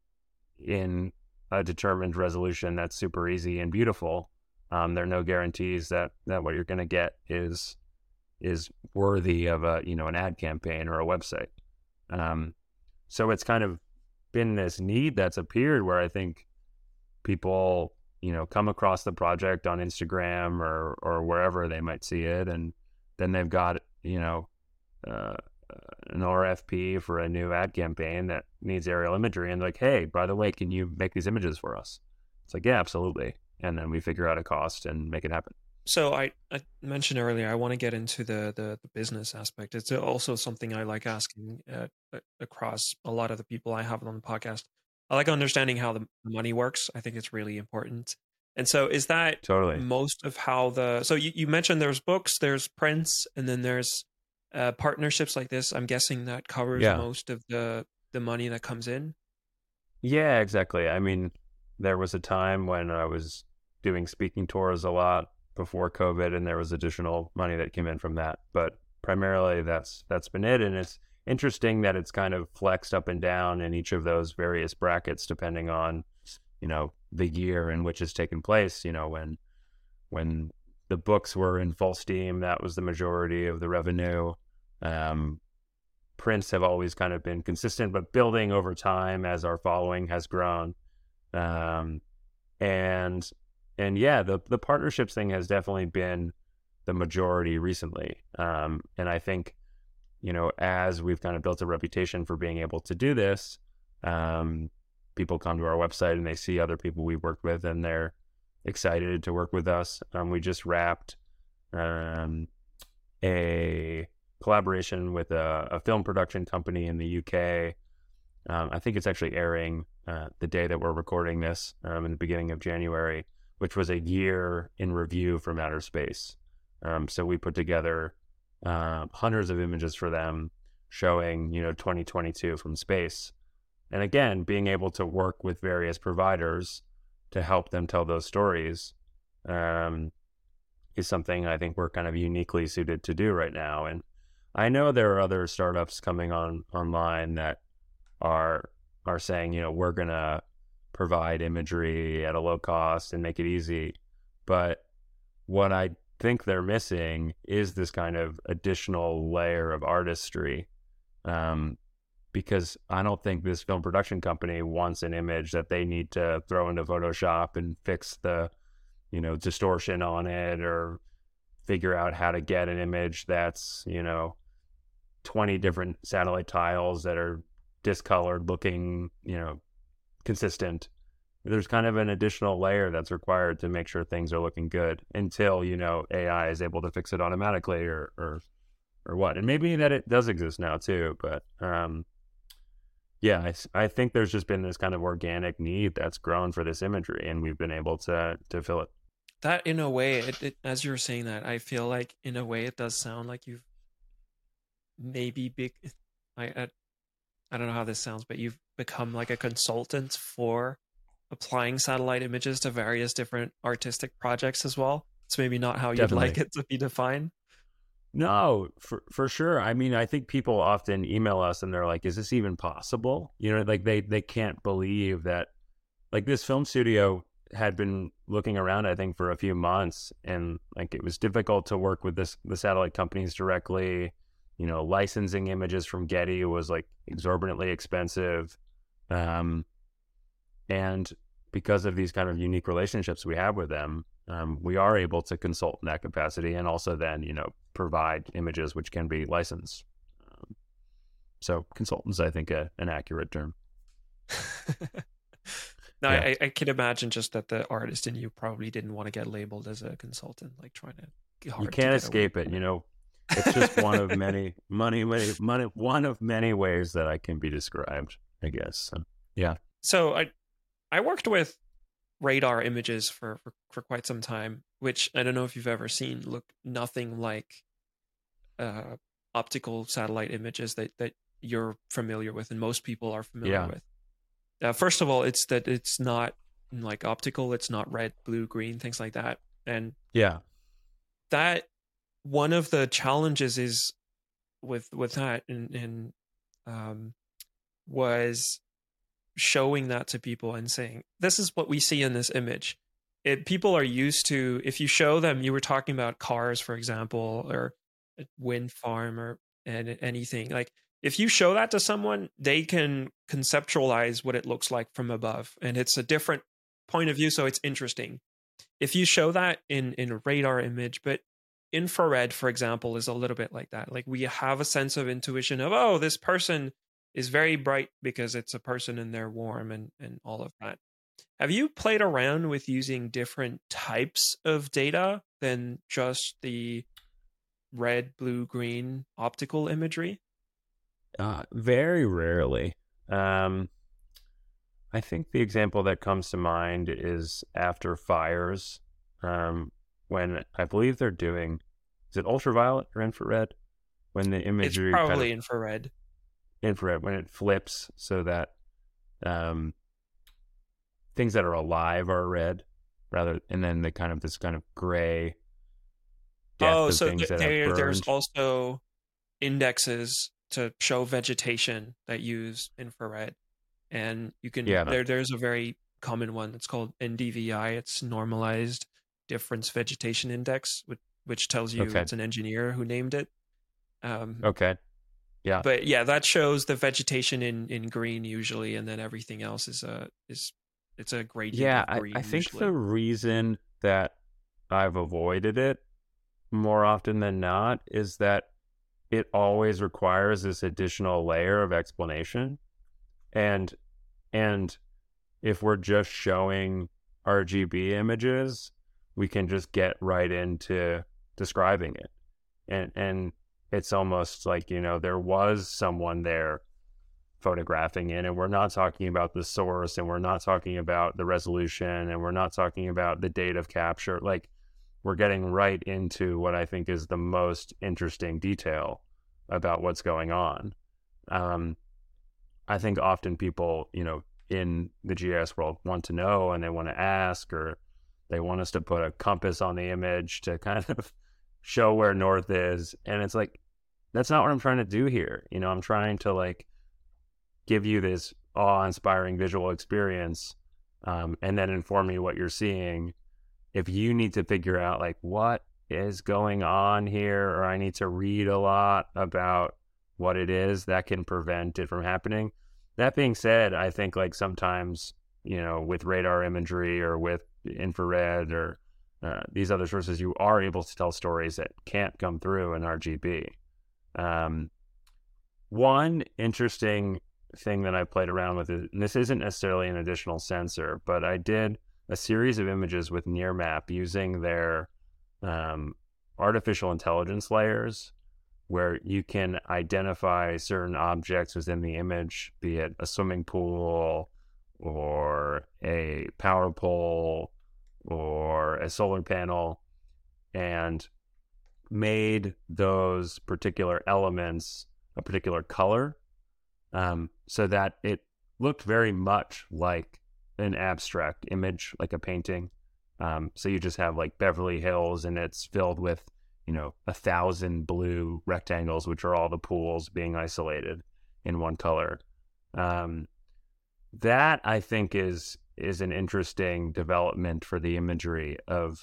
in a determined resolution that's super easy and beautiful. Um, there are no guarantees that, that what you're going to get is is worthy of a, you know, an ad campaign or a website. Um, so it's kind of been this need that's appeared where I think people, you know, come across the project on Instagram or or wherever they might see it, and then they've got, you know, uh, an R F P for a new ad campaign that needs aerial imagery, and like, hey, by the way, can you make these images for us? It's like, yeah, absolutely. And then we figure out a cost and make it happen. So I, I mentioned earlier, I want to get into the, the, the business aspect. It's also something I like asking uh, across a lot of the people I have on the podcast. I like understanding how the money works. I think it's really important. And so is that totally most of how the, so you, you mentioned there's books, there's prints, and then there's uh, partnerships like this. I'm guessing that covers yeah. most of the, the money that comes in. Yeah, exactly. I mean, there was a time when I was doing speaking tours a lot before COVID, and there was additional money that came in from that. But primarily that's that's been it. And it's interesting that it's kind of flexed up and down in each of those various brackets depending on, you know, the year in which it's taken place. You know, when when the books were in full steam, that was the majority of the revenue. Um, prints have always kind of been consistent, but building over time as our following has grown. Um, and And yeah, the the partnerships thing has definitely been the majority recently. Um, and I think, you know, as we've kind of built a reputation for being able to do this, um, people come to our website and they see other people we've worked with and they're excited to work with us. Um, we just wrapped um, a collaboration with a, a film production company in the U K. Um, I think it's actually airing uh, the day that we're recording this, um, in the beginning of January, which was a year in review from outer space. Um, so we put together uh, hundreds of images for them showing, you know, twenty twenty-two from space. And again, being able to work with various providers to help them tell those stories um, is something I think we're kind of uniquely suited to do right now. And I know there are other startups coming on online that are are saying, you know, we're going to provide imagery at a low cost and make it easy. But what I think they're missing is this kind of additional layer of artistry. Um, because I don't think this film production company wants an image that they need to throw into Photoshop and fix the, you know, distortion on it, or figure out how to get an image that's, you know, twenty different satellite tiles that are discolored looking, you know, consistent. There's kind of an additional layer that's required to make sure things are looking good until, you know, A I is able to fix it automatically or or or what. And maybe that it does exist now too, but um yeah, I, I think there's just been this kind of organic need that's grown for this imagery, and we've been able to to fill it. That in a way, it, it, as you're saying that, I feel like in a way it does sound like you've maybe big I, I I don't know how this sounds, but you've become like a consultant for applying satellite images to various different artistic projects as well. It's maybe not how you'd Definitely. like it to be defined. No, for for sure. I mean, I think people often email us and they're like, is this even possible? You know, like they, they can't believe that, like, this film studio had been looking around, I think, for a few months, and like it was difficult to work with this the satellite companies directly. You know, licensing images from Getty was like exorbitantly expensive. Um, and because of these kind of unique relationships we have with them, um, we are able to consult in that capacity, and also then, you know, provide images which can be licensed. Um, so consultant's, I think, a, an accurate term. No, yeah. I, I can imagine just that the artist in you probably didn't want to get labeled as a consultant, like trying to get hard You can't to escape it, you know. It's just one of many, money, money, money, one of many ways that I can be described, I guess. So, yeah. So I, I worked with radar images for, for, for quite some time, which I don't know if you've ever seen, look nothing like uh, optical satellite images that, that you're familiar with and most people are familiar Yeah. with. Uh, first of all, it's that it's not like optical, it's not red, blue, green, things like that. And Yeah. that one of the challenges is with with that and, and um, was showing that to people and saying, this is what we see in this image. It, people are used to, if you show them, you were talking about cars, for example, or a wind farm or and anything. Like if you show that to someone, they can conceptualize what it looks like from above. And it's a different point of view, so it's interesting. If you show that in, in a radar image, but infrared, for example, is a little bit like that. Like we have a sense of intuition of, oh, this person is very bright because it's a person and they're warm and, and all of that. Have you played around with using different types of data than just the red, blue, green optical imagery? Uh, very rarely. Um, I think the example that comes to mind is after fires, um, when I believe they're doing, is it ultraviolet or infrared? When the It's imagery probably kind of infrared. infrared, when it flips so that um, things that are alive are red, rather, and then the kind of this kind of gray death Oh, of so things th- that have there, there's burned. also indexes to show vegetation that use infrared. And you can, Yeah, there, there's a very common one that's called N D V I. It's Normalized Difference Vegetation Index, which, which tells you okay, it's an engineer who named it. Um, okay, yeah, but yeah, that shows the vegetation in, in green usually, and then everything else is a is it's a gradient yeah. of I, green I think usually. the reason that I've avoided it more often than not is that it always requires this additional layer of explanation. And and if we're just showing R G B images, we can just get right into describing it. And and it's almost like, you know, there was someone there photographing it, and we're not talking about the source, and we're not talking about the resolution, and we're not talking about the date of capture. Like, we're getting right into what I think is the most interesting detail about what's going on. Um, I think often people, you know, in the G I S world want to know and they want to ask, or they want us to put a compass on the image to kind of show where north is. And it's like, that's not what I'm trying to do here. You know, I'm trying to like give you this awe-inspiring visual experience, um, and then inform you what you're seeing. If you need to figure out like what is going on here, or I need to read a lot about what it is, that can prevent it from happening. That being said, I think like sometimes, you know, with radar imagery or with infrared or uh, these other sources, you are able to tell stories that can't come through in R G B. Um, one interesting thing that I played around with is, and this isn't necessarily an additional sensor, but I did a series of images with Nearmap using their um, artificial intelligence layers, where you can identify certain objects within the image, be it a swimming pool or a power pole or a solar panel, and made those particular elements a particular color, um, so that it looked very much like an abstract image, like a painting. Um, so you just have like Beverly Hills, and it's filled with, you know, a thousand blue rectangles, which are all the pools being isolated in one color. Um, that I think is is an interesting development for the imagery of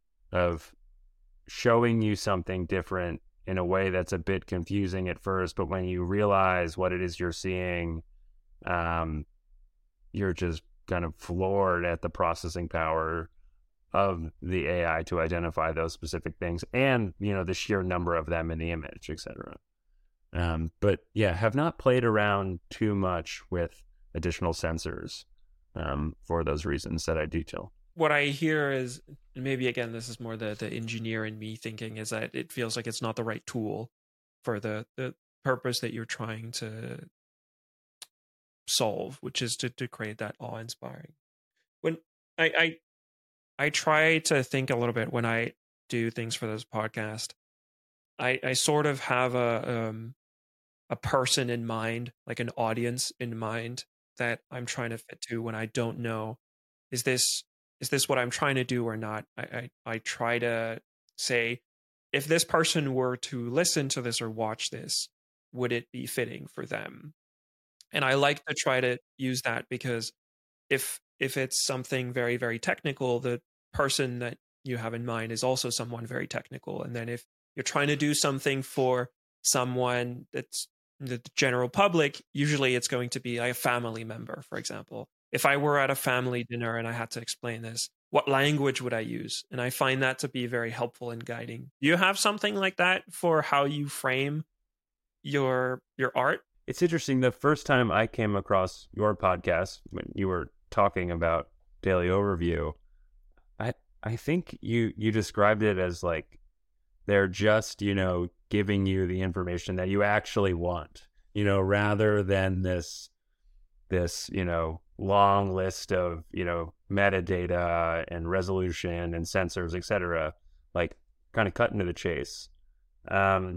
of showing you something different in a way that's a bit confusing at first, but when you realize what it is you're seeing, um, you're just kind of floored at the processing power of the A I to identify those specific things, and, you know, the sheer number of them in the image, et cetera. Um, but yeah, have not played around too much with additional sensors um, for those reasons that I detail. What I hear is, and maybe again, this is more the, the engineer in me thinking, is that it feels like it's not the right tool for the, the purpose that you're trying to solve, which is to, to create that awe-inspiring when I, I I try to think a little bit when I do things for this podcast. I I sort of have a um a person in mind, like an audience in mind that I'm trying to fit to when I don't know, is this is this what I'm trying to do or not? I I, I try to say, if this person were to listen to this or watch this, would it be fitting for them? And I like to try to use that because if if it's something very, very technical, the person that you have in mind is also someone very technical. And then if you're trying to do something for someone that's the general public, usually it's going to be like a family member, for example. If I were at a family dinner and I had to explain this, what language would I use? And I find that to be very helpful in guiding. Do you have something like that for how you frame your your art? It's interesting. The first time I came across your podcast, when you were talking about Daily Overview, I I think you you described it as like they're just, you know, giving you the information that you actually want, you know, rather than this this, you know, long list of, you know, metadata and resolution and sensors, et cetera, like kind of cutting to the chase. Um,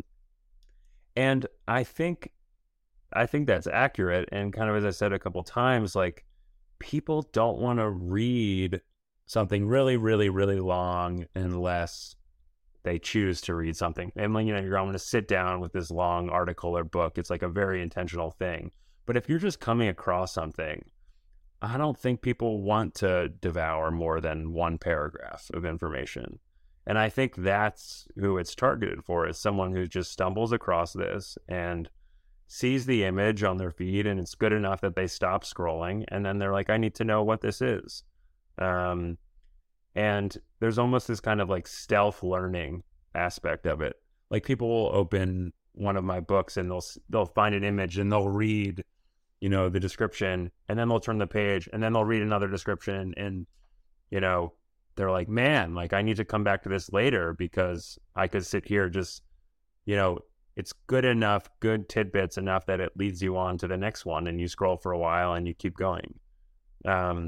and I think I think that's accurate. And kind of as I said a couple times, like people don't want to read something really, really, really long unless they choose to read something. And when, you know, you're going to sit down with this long article or book, it's like a very intentional thing. But if you're just coming across something, I don't think people want to devour more than one paragraph of information. And I think that's who it's targeted for, is someone who just stumbles across this and sees the image on their feed and it's good enough that they stop scrolling. And then they're like, I need to know what this is. Um, and there's almost this kind of like stealth learning aspect of it. Like people will open one of my books and they'll, they'll find an image and they'll read, you know, the description, and then they'll turn the page and then they'll read another description. And, you know, they're like, man, like I need to come back to this later because I could sit here just, you know, it's good enough, good tidbits enough that it leads you on to the next one and you scroll for a while and you keep going. Um,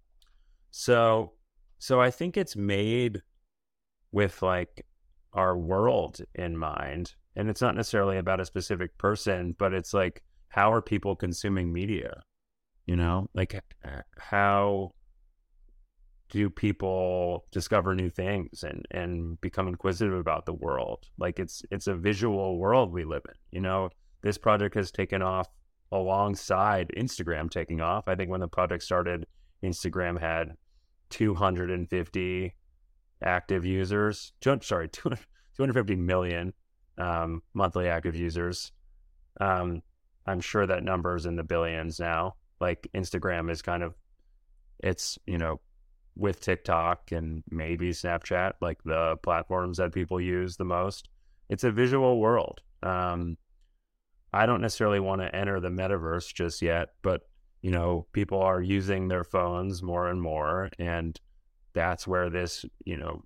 so, so I think it's made with like our world in mind, and it's not necessarily about a specific person, but it's like, how are people consuming media? You know, like how do people discover new things and, and become inquisitive about the world? Like it's it's a visual world we live in. You know, this project has taken off alongside Instagram taking off. I think when the project started, Instagram had two hundred fifty active users. Sorry, two hundred fifty million um, monthly active users. Um, I'm sure that number is in the billions now. Like Instagram is kind of, it's, you know, with TikTok and maybe Snapchat, like the platforms that people use the most. It's a visual world. Um, I don't necessarily want to enter the metaverse just yet, but, you know, people are using their phones more and more. And that's where this, you know,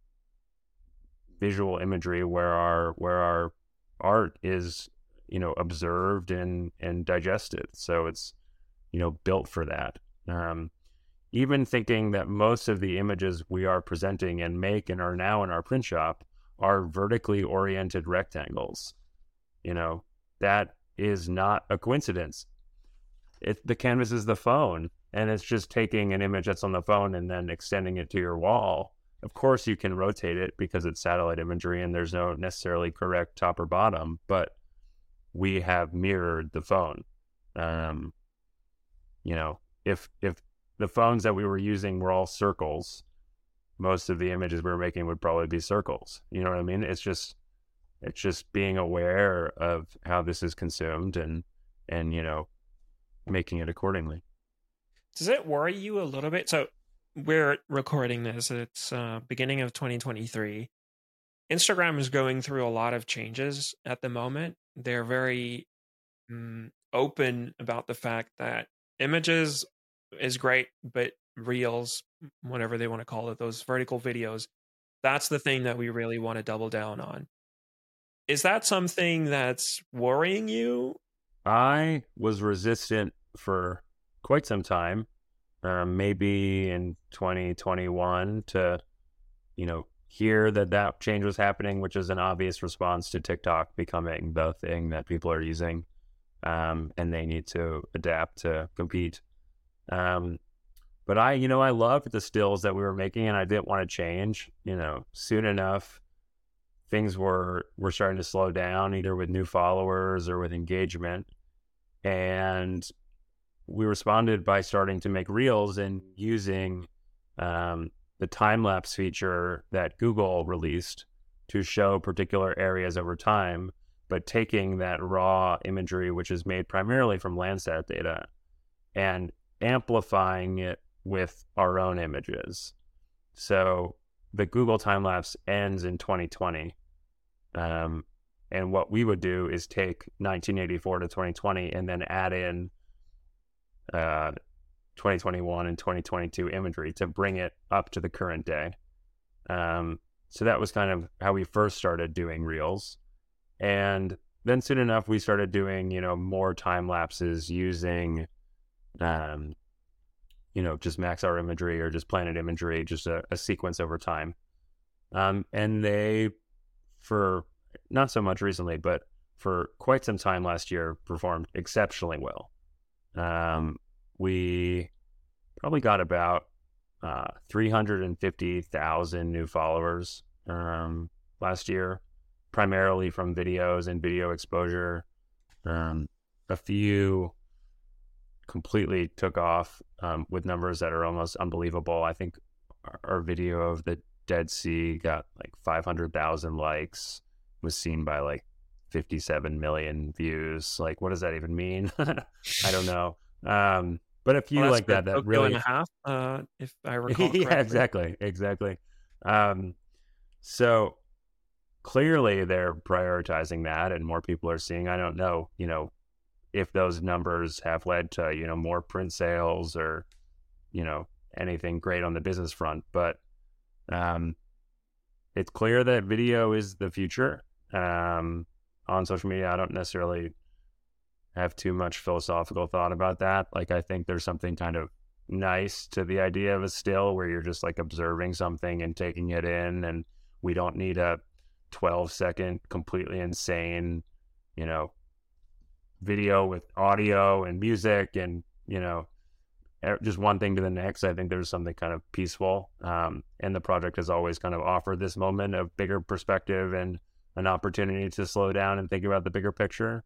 visual imagery, where our, where our art is, you know, observed and, and digested. So it's, you know, built for that. Um, even thinking that most of the images we are presenting and make and are now in our print shop are vertically oriented rectangles. You know, that is not a coincidence. It, the canvas is the phone, and it's just taking an image that's on the phone and then extending it to your wall. Of course, you can rotate it because it's satellite imagery and there's no necessarily correct top or bottom, but we have mirrored the phone. Um, you know, if if the phones that we were using were all circles, most of the images we were making would probably be circles. You know what I mean? It's just it's just being aware of how this is consumed and and you know, making it accordingly. Does it worry you a little bit? So we're recording this, it's uh, beginning of twenty twenty-three. Instagram is going through a lot of changes at the moment. They're very mm, open about the fact that images is great, but reels, whatever they want to call it, those vertical videos, that's the thing that we really want to double down on. Is that something that's worrying you? I was resistant for quite some time um, maybe in twenty twenty-one to, you know, hear that that change was happening, which is an obvious response to TikTok becoming the thing that people are using, um, and they need to adapt to compete. Um, but I, you know, I loved the stills that we were making, and I didn't want to change. You know, soon enough, things were were starting to slow down, either with new followers or with engagement, and we responded by starting to make reels and using um, the time-lapse feature that Google released to show particular areas over time, but taking that raw imagery, which is made primarily from Landsat data, and amplifying it with our own images. So the Google time-lapse ends in twenty twenty. Um, and what we would do is take nineteen eighty-four to twenty twenty and then add in uh, twenty twenty-one and twenty twenty-two imagery to bring it up to the current day. Um, so that was kind of how we first started doing reels. And then soon enough, we started doing, you know, more time lapses using, um, you know, just Maxar imagery or just Planet imagery, just a, a sequence over time. Um, and they, for not so much recently, but for quite some time last year, performed exceptionally well. Um, we probably got about uh, three hundred fifty thousand new followers um, last year, primarily from videos and video exposure. Um, a few completely took off um, with numbers that are almost unbelievable. I think our, our video of the Dead Sea got like five hundred thousand likes, was seen by like fifty-seven million views. Like, what does that even mean? I don't know. Um, but a few well, like that, that Tokyo really, and a half, uh, if I recall correctly. yeah, exactly, exactly. Um, so clearly they're prioritizing that, and more people are seeing. I don't know, you know, if those numbers have led to, you know, more print sales or, you know, anything great on the business front, but um, it's clear that video is the future. Um, on social media, I don't necessarily have too much philosophical thought about that. Like, I think there's something kind of nice to the idea of a still where you're just like observing something and taking it in, and we don't need a twelve second completely insane, you know, video with audio and music and, you know, just one thing to the next. I think there's something kind of peaceful, um, and the project has always kind of offered this moment of bigger perspective and an opportunity to slow down and think about the bigger picture.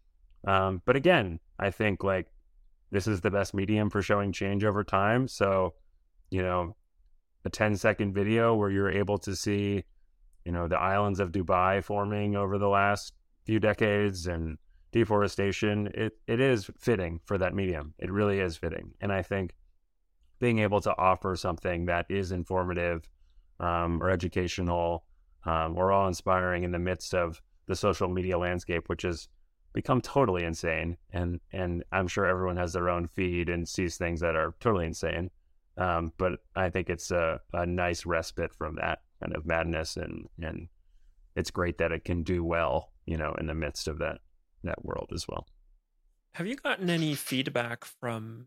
Um, but again, I think like this is the best medium for showing change over time. So, you know, a ten second video where you're able to see, you know, the islands of Dubai forming over the last few decades and deforestation, it, it is fitting for that medium. It really is fitting. And I think being able to offer something that is informative um, or educational um, or awe-inspiring in the midst of the social media landscape, which has become totally insane. And, and I'm sure everyone has their own feed and sees things that are totally insane. Um, but I think it's a, a nice respite from that kind of madness. And, and it's great that it can do well, you know, in the midst of that that world as well. Have you gotten any feedback from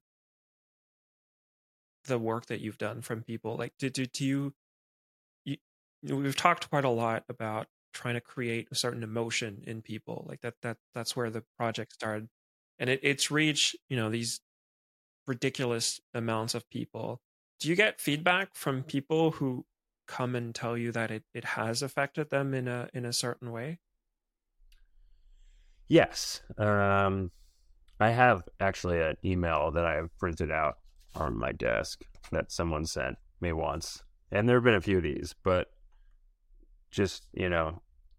the work that you've done from people? Like, do, do, do you, you, you know, we've talked quite a lot about trying to create a certain emotion in people. Like that, that, that's where the project started. And it, it's reached, you know, these ridiculous amounts of people. Do you get feedback from people who come and tell you that it, it has affected them in a, in a certain way? Yes. Um, I have actually an email that I have printed out on my desk that someone sent me once. And there have been a few of these, but just, you know,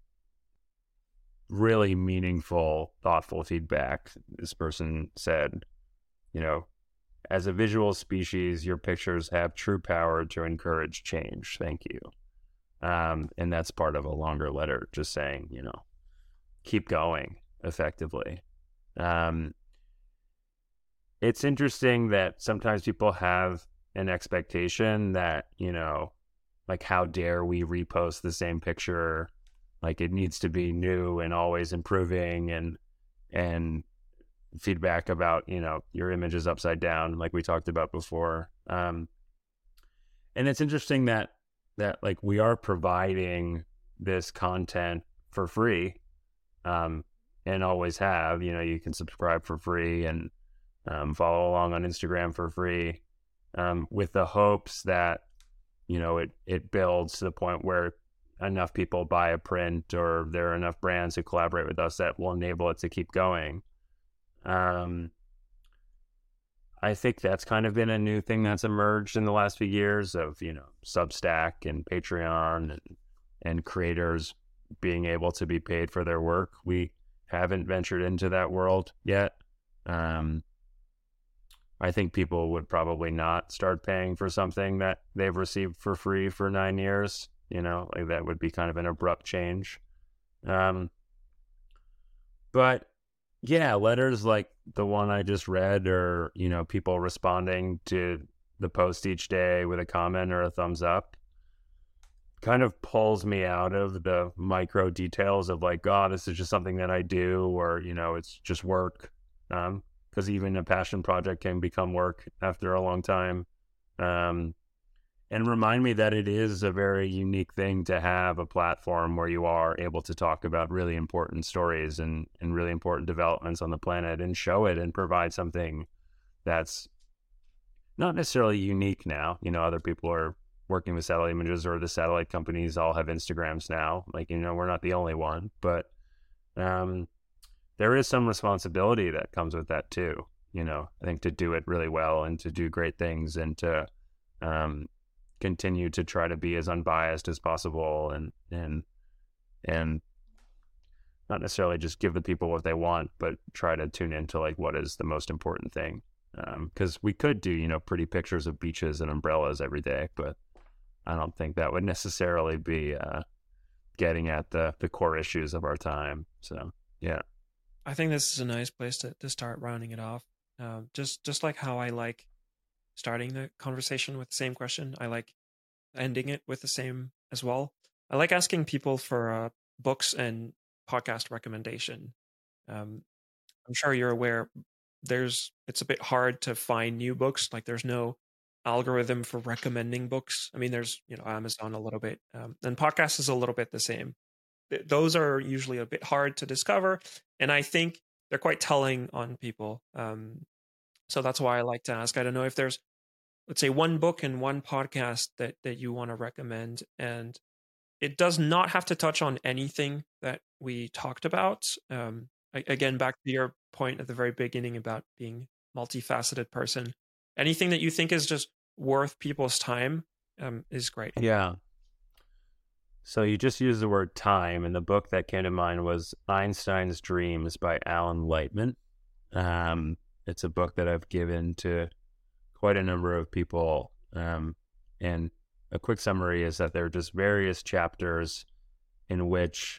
really meaningful, thoughtful feedback. This person said, you know, as a visual species, your pictures have true power to encourage change. Thank you. Um, and that's part of a longer letter just saying, you know, keep going. Effectively. Um, it's interesting that sometimes people have an expectation that, you know, like, how dare we repost the same picture? Like, it needs to be new and always improving. And, and feedback about, you know, your image is upside down, like we talked about before. Um, and it's interesting that, that like we are providing this content for free, um, and always have. You know, you can subscribe for free and um, follow along on Instagram for free, um, with the hopes that, you know, it, it builds to the point where enough people buy a print, or there are enough brands who collaborate with us that will enable it to keep going. Um, I think that's kind of been a new thing that's emerged in the last few years of, you know, Substack and Patreon and, and creators being able to be paid for their work. We haven't ventured into that world yet. Um, I think people would probably not start paying for something that they've received for free for nine years. You know, like that would be kind of an abrupt change. Um, but yeah, letters like the one I just read, or, you know, people responding to the post each day with a comment or a thumbs up, kind of pulls me out of the micro details of like, oh, this is just something that I do, or, you know, it's just work. Um, because even a passion project can become work after a long time. Um, and remind me that it is a very unique thing to have a platform where you are able to talk about really important stories and, and really important developments on the planet, and show it and provide something that's not necessarily unique now. You know, other people are working with satellite images, or the satellite companies all have Instagrams now. Like, you know, we're not the only one, but um, there is some responsibility that comes with that too. You know, I think to do it really well and to do great things, and to um, continue to try to be as unbiased as possible, and and and not necessarily just give the people what they want, but try to tune into like what is the most important thing. Because um, we could do, you know, pretty pictures of beaches and umbrellas every day, but I don't think that would necessarily be uh, getting at the the core issues of our time. So yeah, I think this is a nice place to, to start rounding it off. Uh, just just like how I like starting the conversation with the same question, I like ending it with the same as well. I like asking people for uh, books and podcast recommendation. Um, I'm sure you're aware there's it's a bit hard to find new books. Like there's no algorithm for recommending books. I mean, there's, you know, Amazon a little bit, um, and podcasts is a little bit the same. Th- Those are usually a bit hard to discover, and I think they're quite telling on people. Um, so that's why I like to ask. I don't know if there's, let's say, one book and one podcast that that you want to recommend, and it does not have to touch on anything that we talked about. Um, a- again, back to your point at the very beginning about being multifaceted person. Anything that you think is just worth people's time um, is great. yeah. So you just used the word time, and the book that came to mind was Einstein's Dreams by Alan Lightman. Um, it's a book that I've given to quite a number of people. Um, and a quick summary is that there are just various chapters in which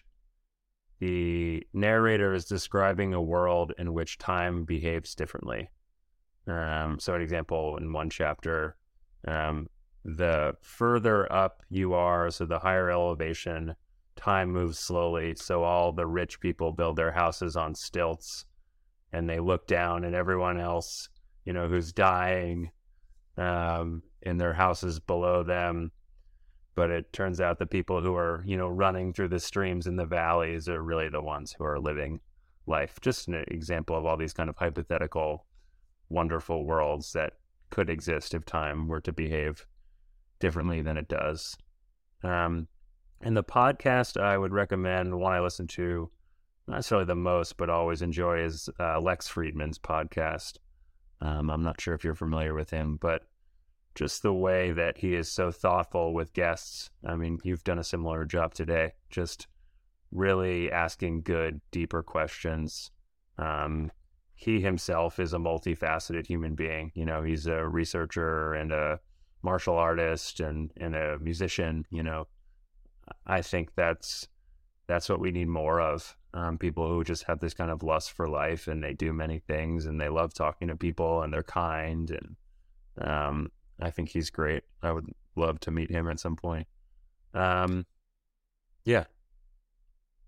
the narrator is describing a world in which time behaves differently. Um, so an example in one chapter, um, the further up you are, so the higher elevation, time moves slowly. So all the rich people build their houses on stilts, and they look down at everyone else, you know, who's dying um, in their houses below them. But it turns out the people who are, you know, running through the streams in the valleys are really the ones who are living life. Just an example of all these kind of hypothetical, wonderful worlds that could exist if time were to behave differently than it does. Um, and the podcast I would recommend, one I listen to, not necessarily the most, but always enjoy, is uh, Lex Friedman's podcast. Um, I'm not sure if you're familiar with him, but just the way that he is so thoughtful with guests. I mean, you've done a similar job today, just really asking good, deeper questions. Um, he himself is a multifaceted human being. You know, he's a researcher and a martial artist and, and a musician. You know, I think that's that's what we need more of. Um, people who just have this kind of lust for life, and they do many things, and they love talking to people, and they're kind. And um, I think he's great. I would love to meet him at some point. Um, yeah,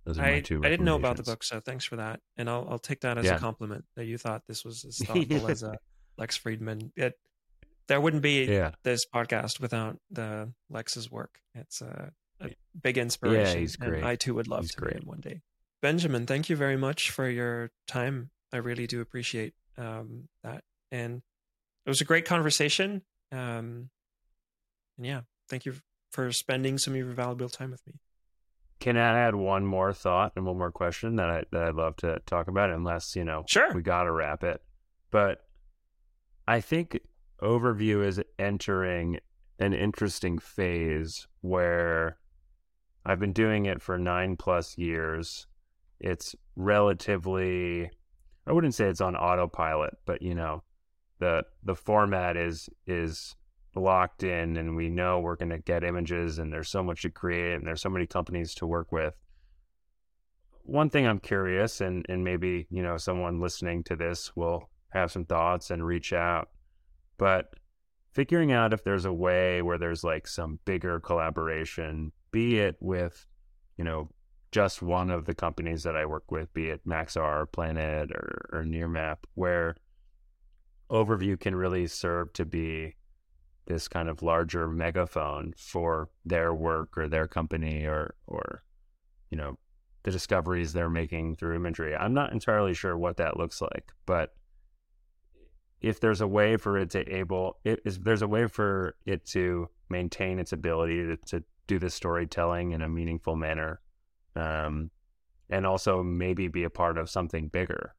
those are I, my two I didn't know about the recommendations. book, so thanks for that. And I'll I'll take that as Yeah. a compliment that you thought this was as thoughtful as uh, Lex Friedman. It there wouldn't be Yeah. this podcast without the Lex's work. It's a, a big inspiration. Yeah, he's great. And I too would love He's to great. meet him one day. Benjamin, thank you very much for your time. I really do appreciate um, that. And it was a great conversation. Um, and yeah, thank you for spending some of your valuable time with me. Can I add one more thought and one more question that I that I'd love to talk about, unless, you know, Sure. we gotta wrap it. But I think Overview is entering an interesting phase where I've been doing it for nine plus years. It's relatively, I wouldn't say it's on autopilot, but you know, the the format is is locked in, and we know we're going to get images, and there's so much to create, and there's so many companies to work with. One thing I'm curious, and and maybe, you know, someone listening to this will have some thoughts and reach out, but figuring out if there's a way where there's like some bigger collaboration, be it with, you know, just one of the companies that I work with, be it Maxar, Planet, or, or Nearmap, where Overview can really serve to be this kind of larger megaphone for their work or their company, or, or, you know, the discoveries they're making through imagery. I'm not entirely sure what that looks like, but if there's a way for it to able, if there's a way for it to maintain its ability to, to do the storytelling in a meaningful manner, um, and also maybe be a part of something bigger,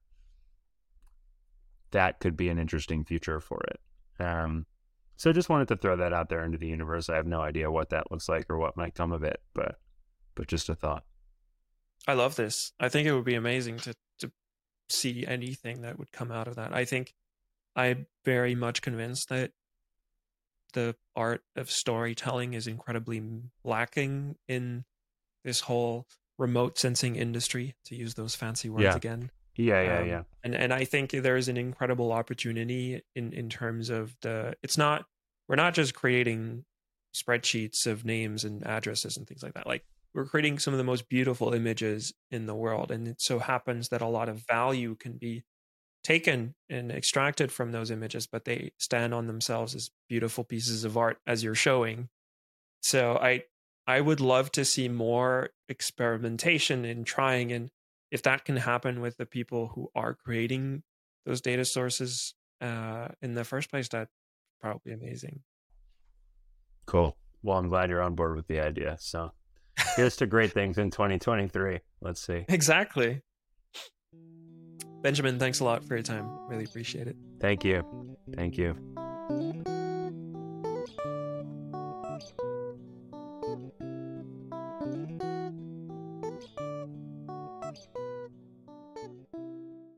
that could be an interesting future for it. Um, so just wanted to throw that out there into the universe. I have no idea what that looks like or what might come of it, but but just a thought. I love this. I think it would be amazing to to see anything that would come out of that. I think I'm very much convinced that the art of storytelling is incredibly lacking in this whole remote sensing industry, to use those fancy words Yeah. again. Yeah, yeah, Um, yeah. And and I think there's an incredible opportunity in, in terms of the, it's not, we're not just creating spreadsheets of names and addresses and things like that. Like, we're creating some of the most beautiful images in the world. And it so happens that a lot of value can be taken and extracted from those images, but they stand on themselves as beautiful pieces of art, as you're showing. So I I would love to see more experimentation in trying, and if that can happen with the people who are creating those data sources uh, in the first place, that's probably amazing. Cool. Well, I'm glad you're on board with the idea. So here's to great things in twenty twenty-three. Let's see. Exactly. Benjamin, thanks a lot for your time. Really appreciate it. Thank you. Thank you.